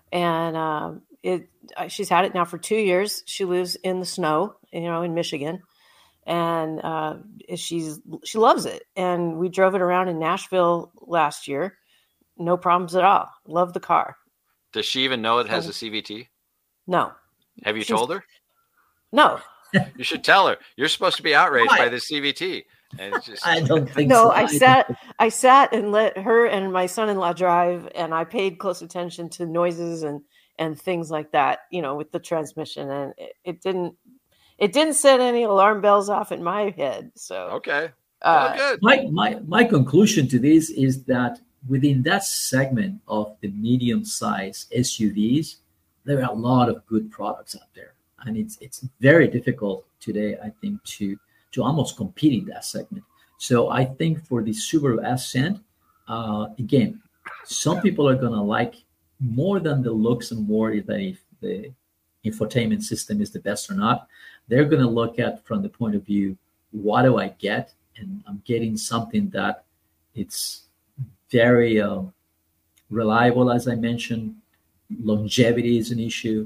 Speaker 4: and she's had it now for 2 years. She lives in the snow, in Michigan, and she loves it. And we drove it around in Nashville last year, no problems at all. Love the car.
Speaker 3: Does she even know it has a CVT?
Speaker 4: No.
Speaker 3: Have you told her?
Speaker 4: No.
Speaker 3: You should tell her. You're supposed to be outraged by the CVT. And it's just...
Speaker 5: I don't think
Speaker 4: No,
Speaker 5: so.
Speaker 4: I sat and let her and my son-in-law drive, and I paid close attention to noises and things like that, with the transmission, and it didn't set any alarm bells off in my head. So
Speaker 3: okay, good.
Speaker 5: My conclusion to this is that within that segment of the medium-sized SUVs, there are a lot of good products out there, and it's very difficult today, I think, to almost compete in that segment. So I think for the Subaru Ascent, again, some people are going to like more than the looks and more than if the infotainment system is the best or not. They're going to look at from the point of view, what do I get? And I'm getting something that it's very reliable, as I mentioned. Longevity is an issue,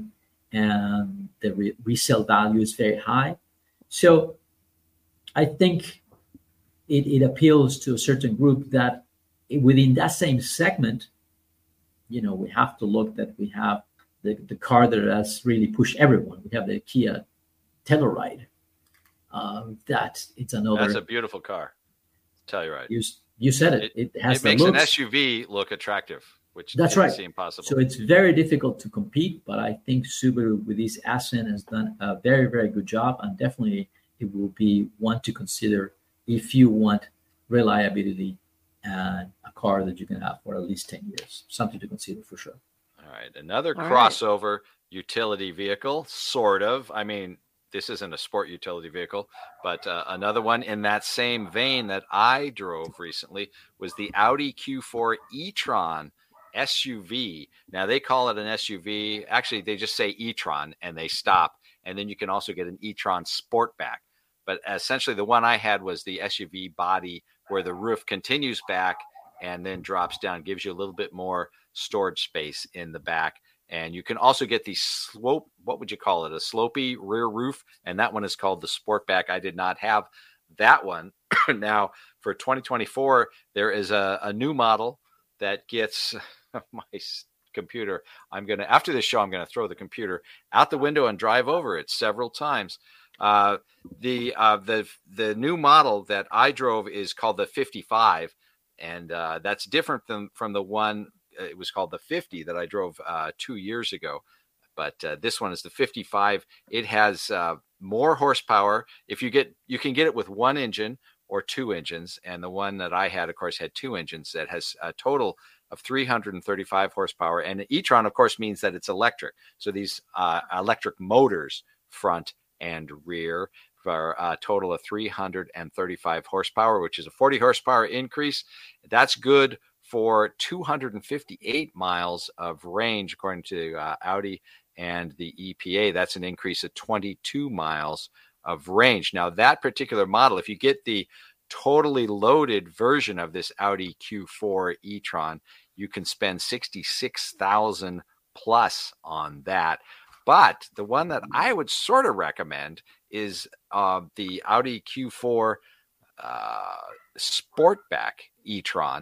Speaker 5: and the resale value is very high. So I think it appeals to a certain group that within that same segment, we have to look that we have the car that has really pushed everyone. We have the Kia Telluride. That it's another.
Speaker 3: That's a beautiful car. Tell you right.
Speaker 5: You said it. It has
Speaker 3: it
Speaker 5: the
Speaker 3: makes
Speaker 5: looks.
Speaker 3: an SUV look attractive, which
Speaker 5: That's
Speaker 3: didn't
Speaker 5: right.
Speaker 3: seem possible.
Speaker 5: So it's very difficult to compete, but I think Subaru with this Ascent has done a very, very good job, and definitely it will be one to consider if you want reliability and a car that you can have for at least 10 years. Something to consider for sure.
Speaker 3: All right. Another
Speaker 4: All
Speaker 3: crossover utility vehicle, sort of. I mean, this isn't a sport utility vehicle, but another one in that same vein that I drove recently was the Audi Q4 e-tron SUV. Now, they call it an SUV. Actually, they just say e-tron and they stop. And then you can also get an e-tron Sportback. But essentially, the one I had was the SUV body where the roof continues back and then drops down, gives you a little bit more storage space in the back. And you can also get the slope, what would you call it? A slopey rear roof. And that one is called the Sportback. I did not have that one. Now, for 2024, there is a new model that gets my computer. After this show, I'm going to throw the computer out the window and drive over it several times. The new model that I drove is called the 55. And that's different from the one, it was called the 50 that I drove 2 years ago. But this one is the 55. It has more horsepower. You can get it with one engine or two engines. And the one that I had, of course, had two engines that has a total of 335 horsepower. And e-tron, of course, means that it's electric. So these electric motors, front and rear, for a total of 335 horsepower, which is a 40 horsepower increase. That's good for 258 miles of range, according to Audi and the EPA. That's an increase of 22 miles of range. Now, that particular model, if you get the totally loaded version of this Audi Q4 e-tron, you can spend $66,000 plus on that. But the one that I would sort of recommend is the Audi Q4 Sportback e-tron,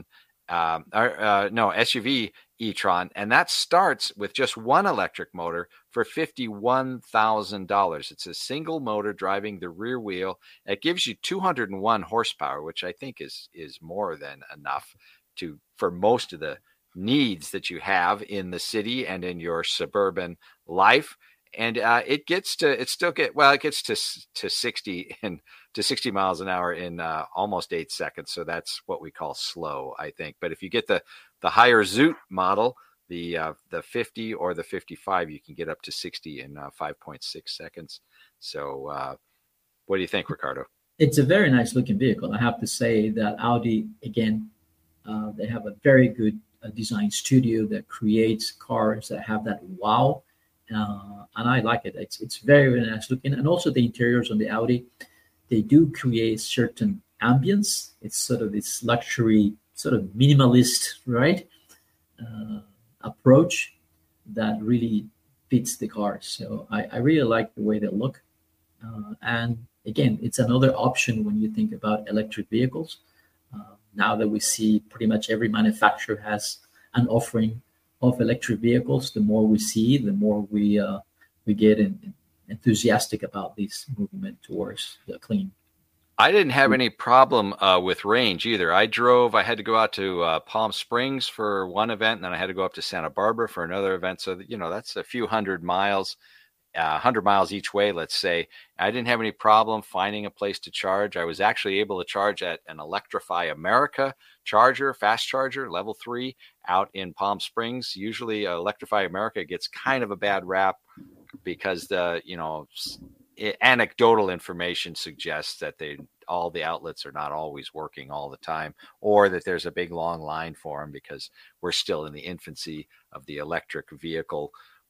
Speaker 3: SUV e-tron, and that starts with just one electric motor for $51,000. It's a single motor driving the rear wheel. It gives you 201 horsepower, which I think is more than enough for most of the needs that you have in the city and in your suburban life. And it gets to 60 miles an hour in almost 8 seconds. So that's what we call slow, I think. But if you get the higher Zoot model, the 50 or the 55, you can get up to 60 in 5.6 seconds. So what do you think, Ricardo?
Speaker 5: It's a very nice looking vehicle. I have to say that Audi, again, they have a very good design studio that creates cars that have that wow. And I like it. It's very, very nice looking. And also the interiors on the Audi, they do create certain ambience. It's sort of this luxury, sort of minimalist, right, approach that really fits the car. So I really like the way they look. And again, it's another option when you think about electric vehicles. Now that we see pretty much every manufacturer has an offering of electric vehicles, the more we see, the more we get enthusiastic about this movement towards the clean.
Speaker 3: I didn't have any problem with range either. I had to go out to Palm Springs for one event, and then I had to go up to Santa Barbara for another event. So, that's a few 100 miles, 100 miles each way, let's say. I didn't have any problem finding a place to charge. I was actually able to charge at an Electrify America charger, fast charger, level 3 out in Palm Springs. Usually Electrify America gets kind of a bad rap because anecdotal information suggests that all the outlets are not always working all the time, or that there's a big long line for them because we're still in the infancy of the electric vehicle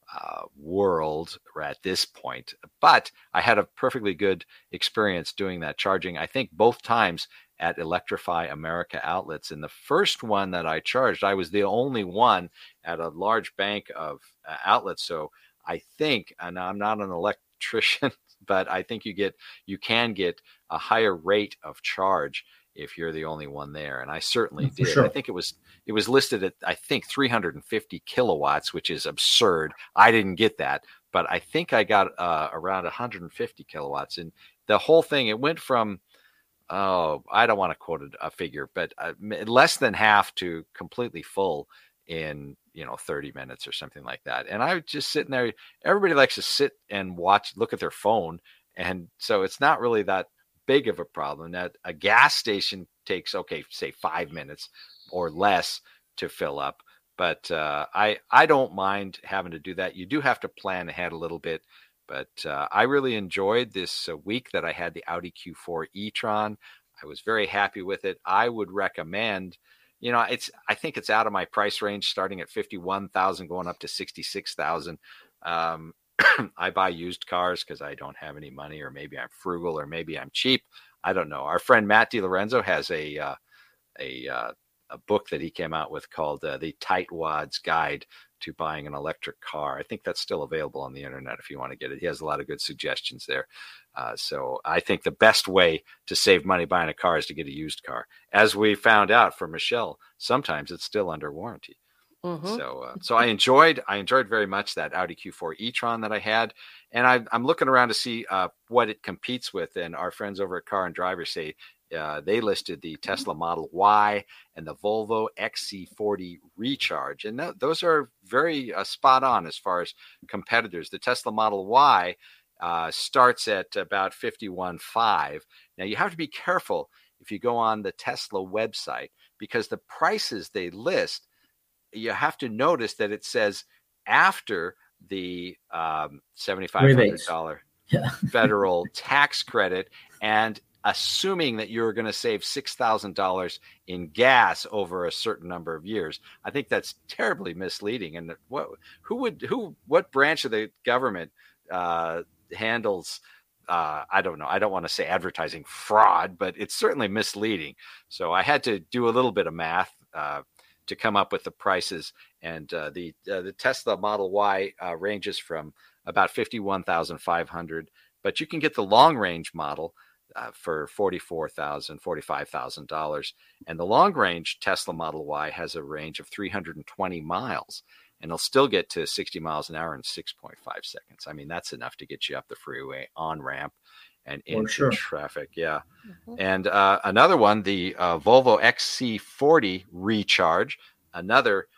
Speaker 3: world at this point. But I had a perfectly good experience doing that charging, I think both times at Electrify America outlets. In the first one that I charged, I was the only one at a large bank of outlets. So I think, and I'm not an electrician, but I think you can get a higher rate of charge if you're the only one there. And I certainly did. Sure. I think it was listed at, 350 kilowatts, which is absurd. I didn't get that, but I think I got around 150 kilowatts. And the whole thing, it went from I don't want to quote a figure, but less than half to completely full in 30 minutes or something like that. And I was just sitting there. Everybody likes to sit and look at their phone, and so it's not really that big of a problem. That a gas station takes, say 5 minutes or less to fill up, but I don't mind having to do that. You do have to plan ahead a little bit. But I really enjoyed this week that I had the Audi Q4 e-tron. I was very happy with it. I would recommend, I think it's out of my price range, starting at $51,000, going up to $66,000. I buy used cars because I don't have any money, or maybe I'm frugal, or maybe I'm cheap. I don't know. Our friend Matt DiLorenzo has a book that he came out with called The Tightwad's Guide to Buying an Electric Car. I think that's still available on the internet if you want to get it. He has a lot of good suggestions there. So I think the best way to save money buying a car is to get a used car. As we found out from Michelle, sometimes it's still under warranty. Mm-hmm. So I enjoyed very much that Audi Q4 e-tron that I had. And I'm looking around to see what it competes with. And our friends over at Car and Driver say they listed the Tesla Model Y and the Volvo XC40 Recharge. And those are very spot on as far as competitors. The Tesla Model Y starts at about $51,500. Now, you have to be careful if you go on the Tesla website, because the prices they list, you have to notice that it says after the $7,500 federal tax credit, and assuming that you're going to save $6,000 in gas over a certain number of years. I think that's terribly misleading. And what branch of the government handles, I don't know. I don't want to say advertising fraud, but it's certainly misleading. So I had to do a little bit of math to come up with the prices. And the Tesla Model Y ranges from about $51,500, but you can get the long range model for $44,000, $45,000. And the long range Tesla Model Y has a range of 320 miles, and it'll still get to 60 miles an hour in 6.5 seconds. I mean, that's enough to get you up the freeway, on ramp, and into traffic. Yeah. Mm-hmm. And another one, the Volvo XC40 Recharge, another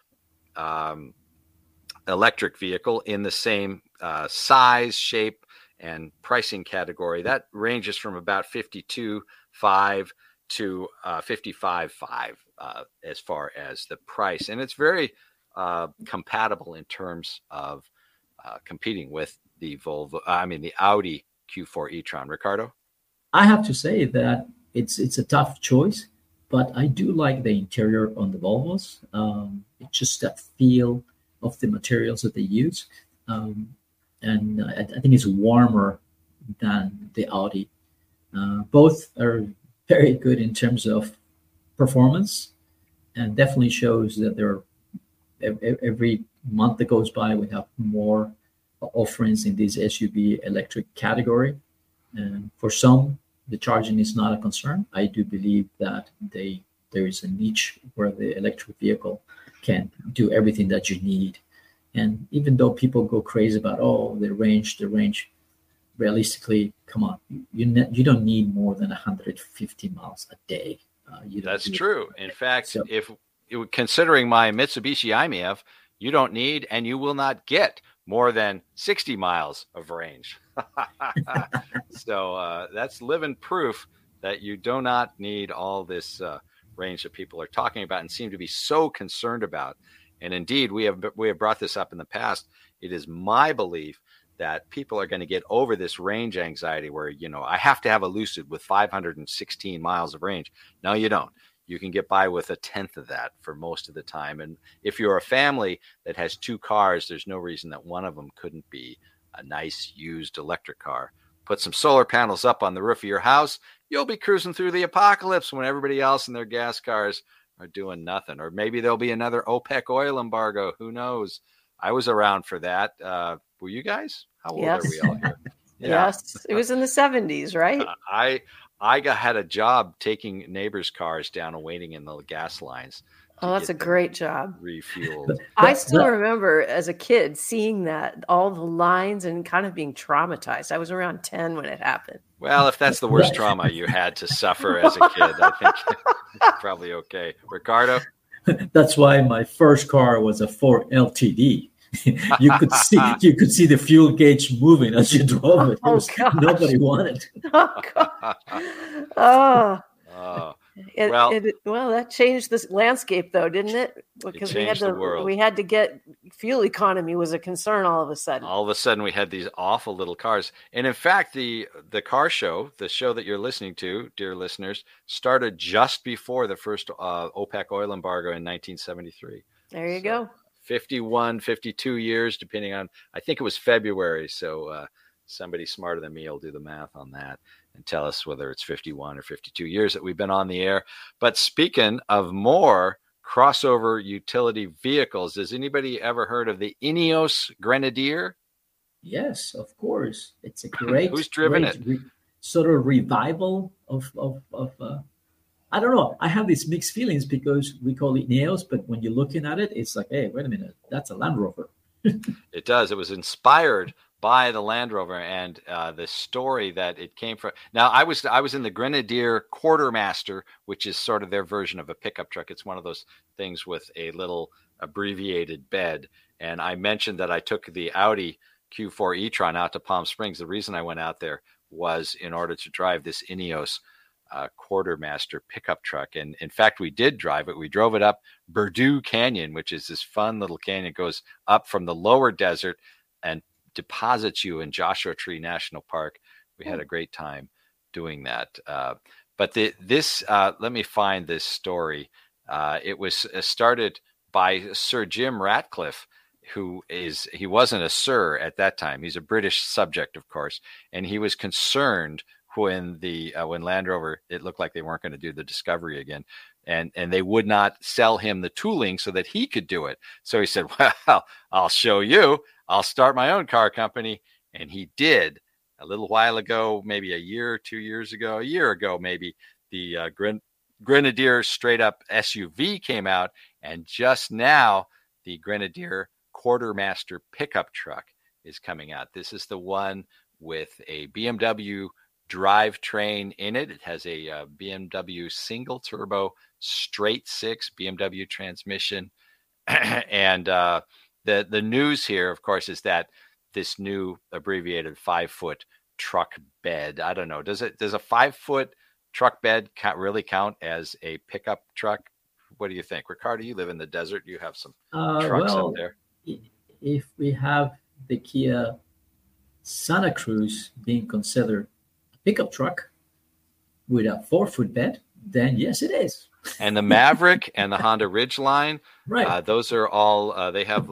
Speaker 3: electric vehicle in the same size, shape, and pricing category, that ranges from about $52,500 to $55,500 as far as the price. And it's very compatible in terms of competing with the Audi Q4 e-tron. Ricardo?
Speaker 5: I have to say that it's a tough choice, but I do like the interior on the Volvos. It's just that feel of the materials that they use. And I think it's warmer than the Audi. Both are very good in terms of performance, and definitely shows that every month that goes by, we have more offerings in this SUV electric category. And for some, the charging is not a concern. I do believe that there is a niche where the electric vehicle can do everything that you need. And even though people go crazy about, the range, realistically, come on, you don't need more than 150 miles a day.
Speaker 3: That's true. In fact, if considering my Mitsubishi i-MiEV, you don't need and you will not get more than 60 miles of range. So that's living proof that you do not need all this range that people are talking about and seem to be so concerned about. And indeed, we have brought this up in the past. It is my belief that people are going to get over this range anxiety where, I have to have a Lucid with 516 miles of range. No, you don't. You can get by with a tenth of that for most of the time. And if you're a family that has two cars, there's no reason that one of them couldn't be a nice used electric car. Put some solar panels up on the roof of your house. You'll be cruising through the apocalypse when everybody else in their gas cars are doing nothing. Or maybe there'll be another OPEC oil embargo. Who knows? I was around for that. Were you guys? How old are we all here?
Speaker 4: Yeah. Yes. It was in the 70s, right?
Speaker 3: had a job taking neighbors' cars down and waiting in the gas lines.
Speaker 4: Oh, that's a great job.
Speaker 3: Refueled.
Speaker 4: I still remember as a kid seeing that, all the lines, and kind of being traumatized. I was around 10 when it happened.
Speaker 3: Well, if that's the worst trauma you had to suffer as a kid, I think you're probably okay. Ricardo?
Speaker 5: That's why my first car was a Ford LTD. You could see the fuel gauge moving as you drove it. Nobody wanted.
Speaker 4: Oh, God. Oh. Well, that changed this landscape, though, didn't it? Because we had to get fuel economy was a concern all of a sudden.
Speaker 3: All of a sudden, we had these awful little cars. And in fact, the car show, the show that you're listening to, dear listeners, started just before the first OPEC oil embargo in 1973.
Speaker 4: There you go.
Speaker 3: 51, 52 years, depending on, I think it was February. So somebody smarter than me will do the math on that and tell us whether it's 51 or 52 years that we've been on the air. But speaking of more crossover utility vehicles, has anybody ever heard of the Ineos Grenadier?
Speaker 5: Yes, of course. It's a great,
Speaker 3: who's driven it?
Speaker 5: Sort of revival of I don't know. I have these mixed feelings because we call it Ineos, but when you're looking at it, it's like, hey, wait a minute, that's a Land Rover.
Speaker 3: It does. It was inspired by the Land Rover and the story that it came from. Now, I was in the Grenadier Quartermaster, which is sort of their version of a pickup truck. It's one of those things with a little abbreviated bed. And I mentioned that I took the Audi Q4 e-tron out to Palm Springs. The reason I went out there was in order to drive this Ineos Quartermaster pickup truck. And in fact, we did drive it. We drove it up Berdoo Canyon, which is this fun little canyon. It goes up from the lower desert and deposits you in Joshua Tree National Park. We had a great time doing that. But let me find this story. It was started by Sir Jim Ratcliffe, he wasn't a sir at that time. He's a British subject, of course. And he was concerned when Land Rover, it looked like they weren't going to do the Discovery again. And they would not sell him the tooling so that he could do it. So he said, well, I'll show you. I'll start my own car company. And he did. A little while ago, maybe a year or 2 years ago, a year ago, maybe, the Grenadier straight up SUV came out. And just now, the Grenadier Quartermaster pickup truck is coming out. This is the one with a BMW drivetrain in it. It has a BMW single turbo straight six BMW transmission. And the news here, of course, is that this new abbreviated 5-foot truck bed. I don't know. Does a 5-foot truck bed really count as a pickup truck? What do you think? Ricardo, you live in the desert. You have some trucks up there.
Speaker 5: If we have the Kia Santa Cruz being considered a pickup truck with a 4-foot bed, then yes, it is.
Speaker 3: And the Maverick and the Honda Ridgeline,
Speaker 5: right?
Speaker 3: Those are all. They have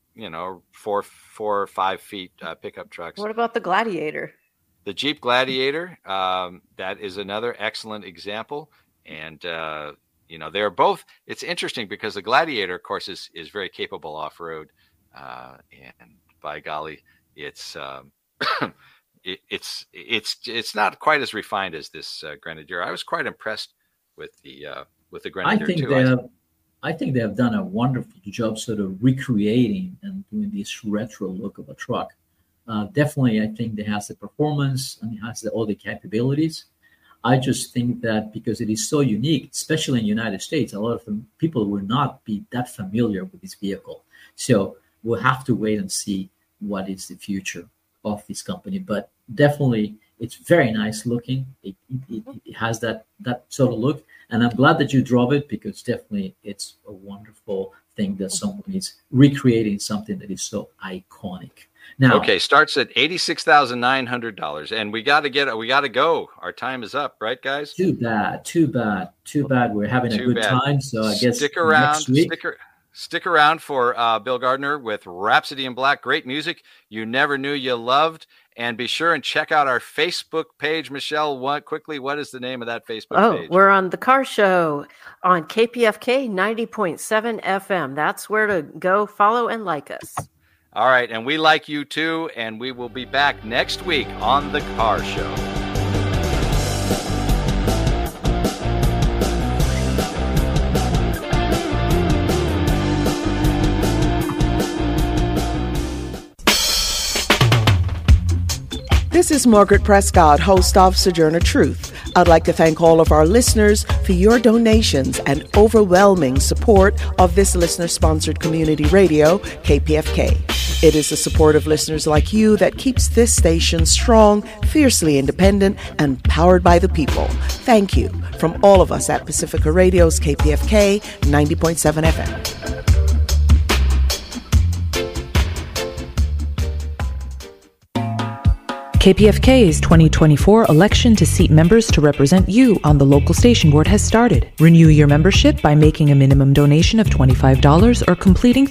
Speaker 3: 4 or 5 feet pickup trucks.
Speaker 4: What about the Gladiator?
Speaker 3: The Jeep Gladiator, that is another excellent example. And, they're both, it's interesting because the Gladiator, of course, is very capable off-road. And by golly, it's not quite as refined as this Grenadier. I was quite impressed with the Grenadier
Speaker 5: I think they have done a wonderful job sort of recreating and doing this retro look of a truck. Definitely, I think it has the performance and it has all the capabilities. I just think that because it is so unique, especially in the United States, a lot of people will not be that familiar with this vehicle. So we'll have to wait and see what is the future of this company. But definitely, it's very nice looking. It has that sort of look. And I'm glad that you drove it because definitely it's a wonderful thing that someone is recreating something that is so iconic. Now,
Speaker 3: okay, starts at $86,900, and we got to go. Our time is up, right, guys?
Speaker 5: Too bad. We're having a good time, so I guess
Speaker 3: stick around.
Speaker 5: Next week.
Speaker 3: Stick around for Bill Gardner with Rhapsody in Black. Great music you never knew you loved. And be sure and check out our Facebook page. Michelle, what is the name of that Facebook page?
Speaker 4: We're on The Car Show on KPFK 90.7 FM. That's where to go, follow, and like us.
Speaker 3: All right, and we like you too, and we will be back next week on The Car Show.
Speaker 6: This is Margaret Prescott, host of Sojourner Truth. I'd like to thank all of our listeners for your donations and overwhelming support of this listener-sponsored community radio, KPFK. It is the support of listeners like you that keeps this station strong, fiercely independent, and powered by the people. Thank you from all of us at Pacifica Radio's KPFK 90.7 FM.
Speaker 7: KPFK's 2024 election to seat members to represent you on the local station board has started. Renew your membership by making a minimum donation of $25 or completing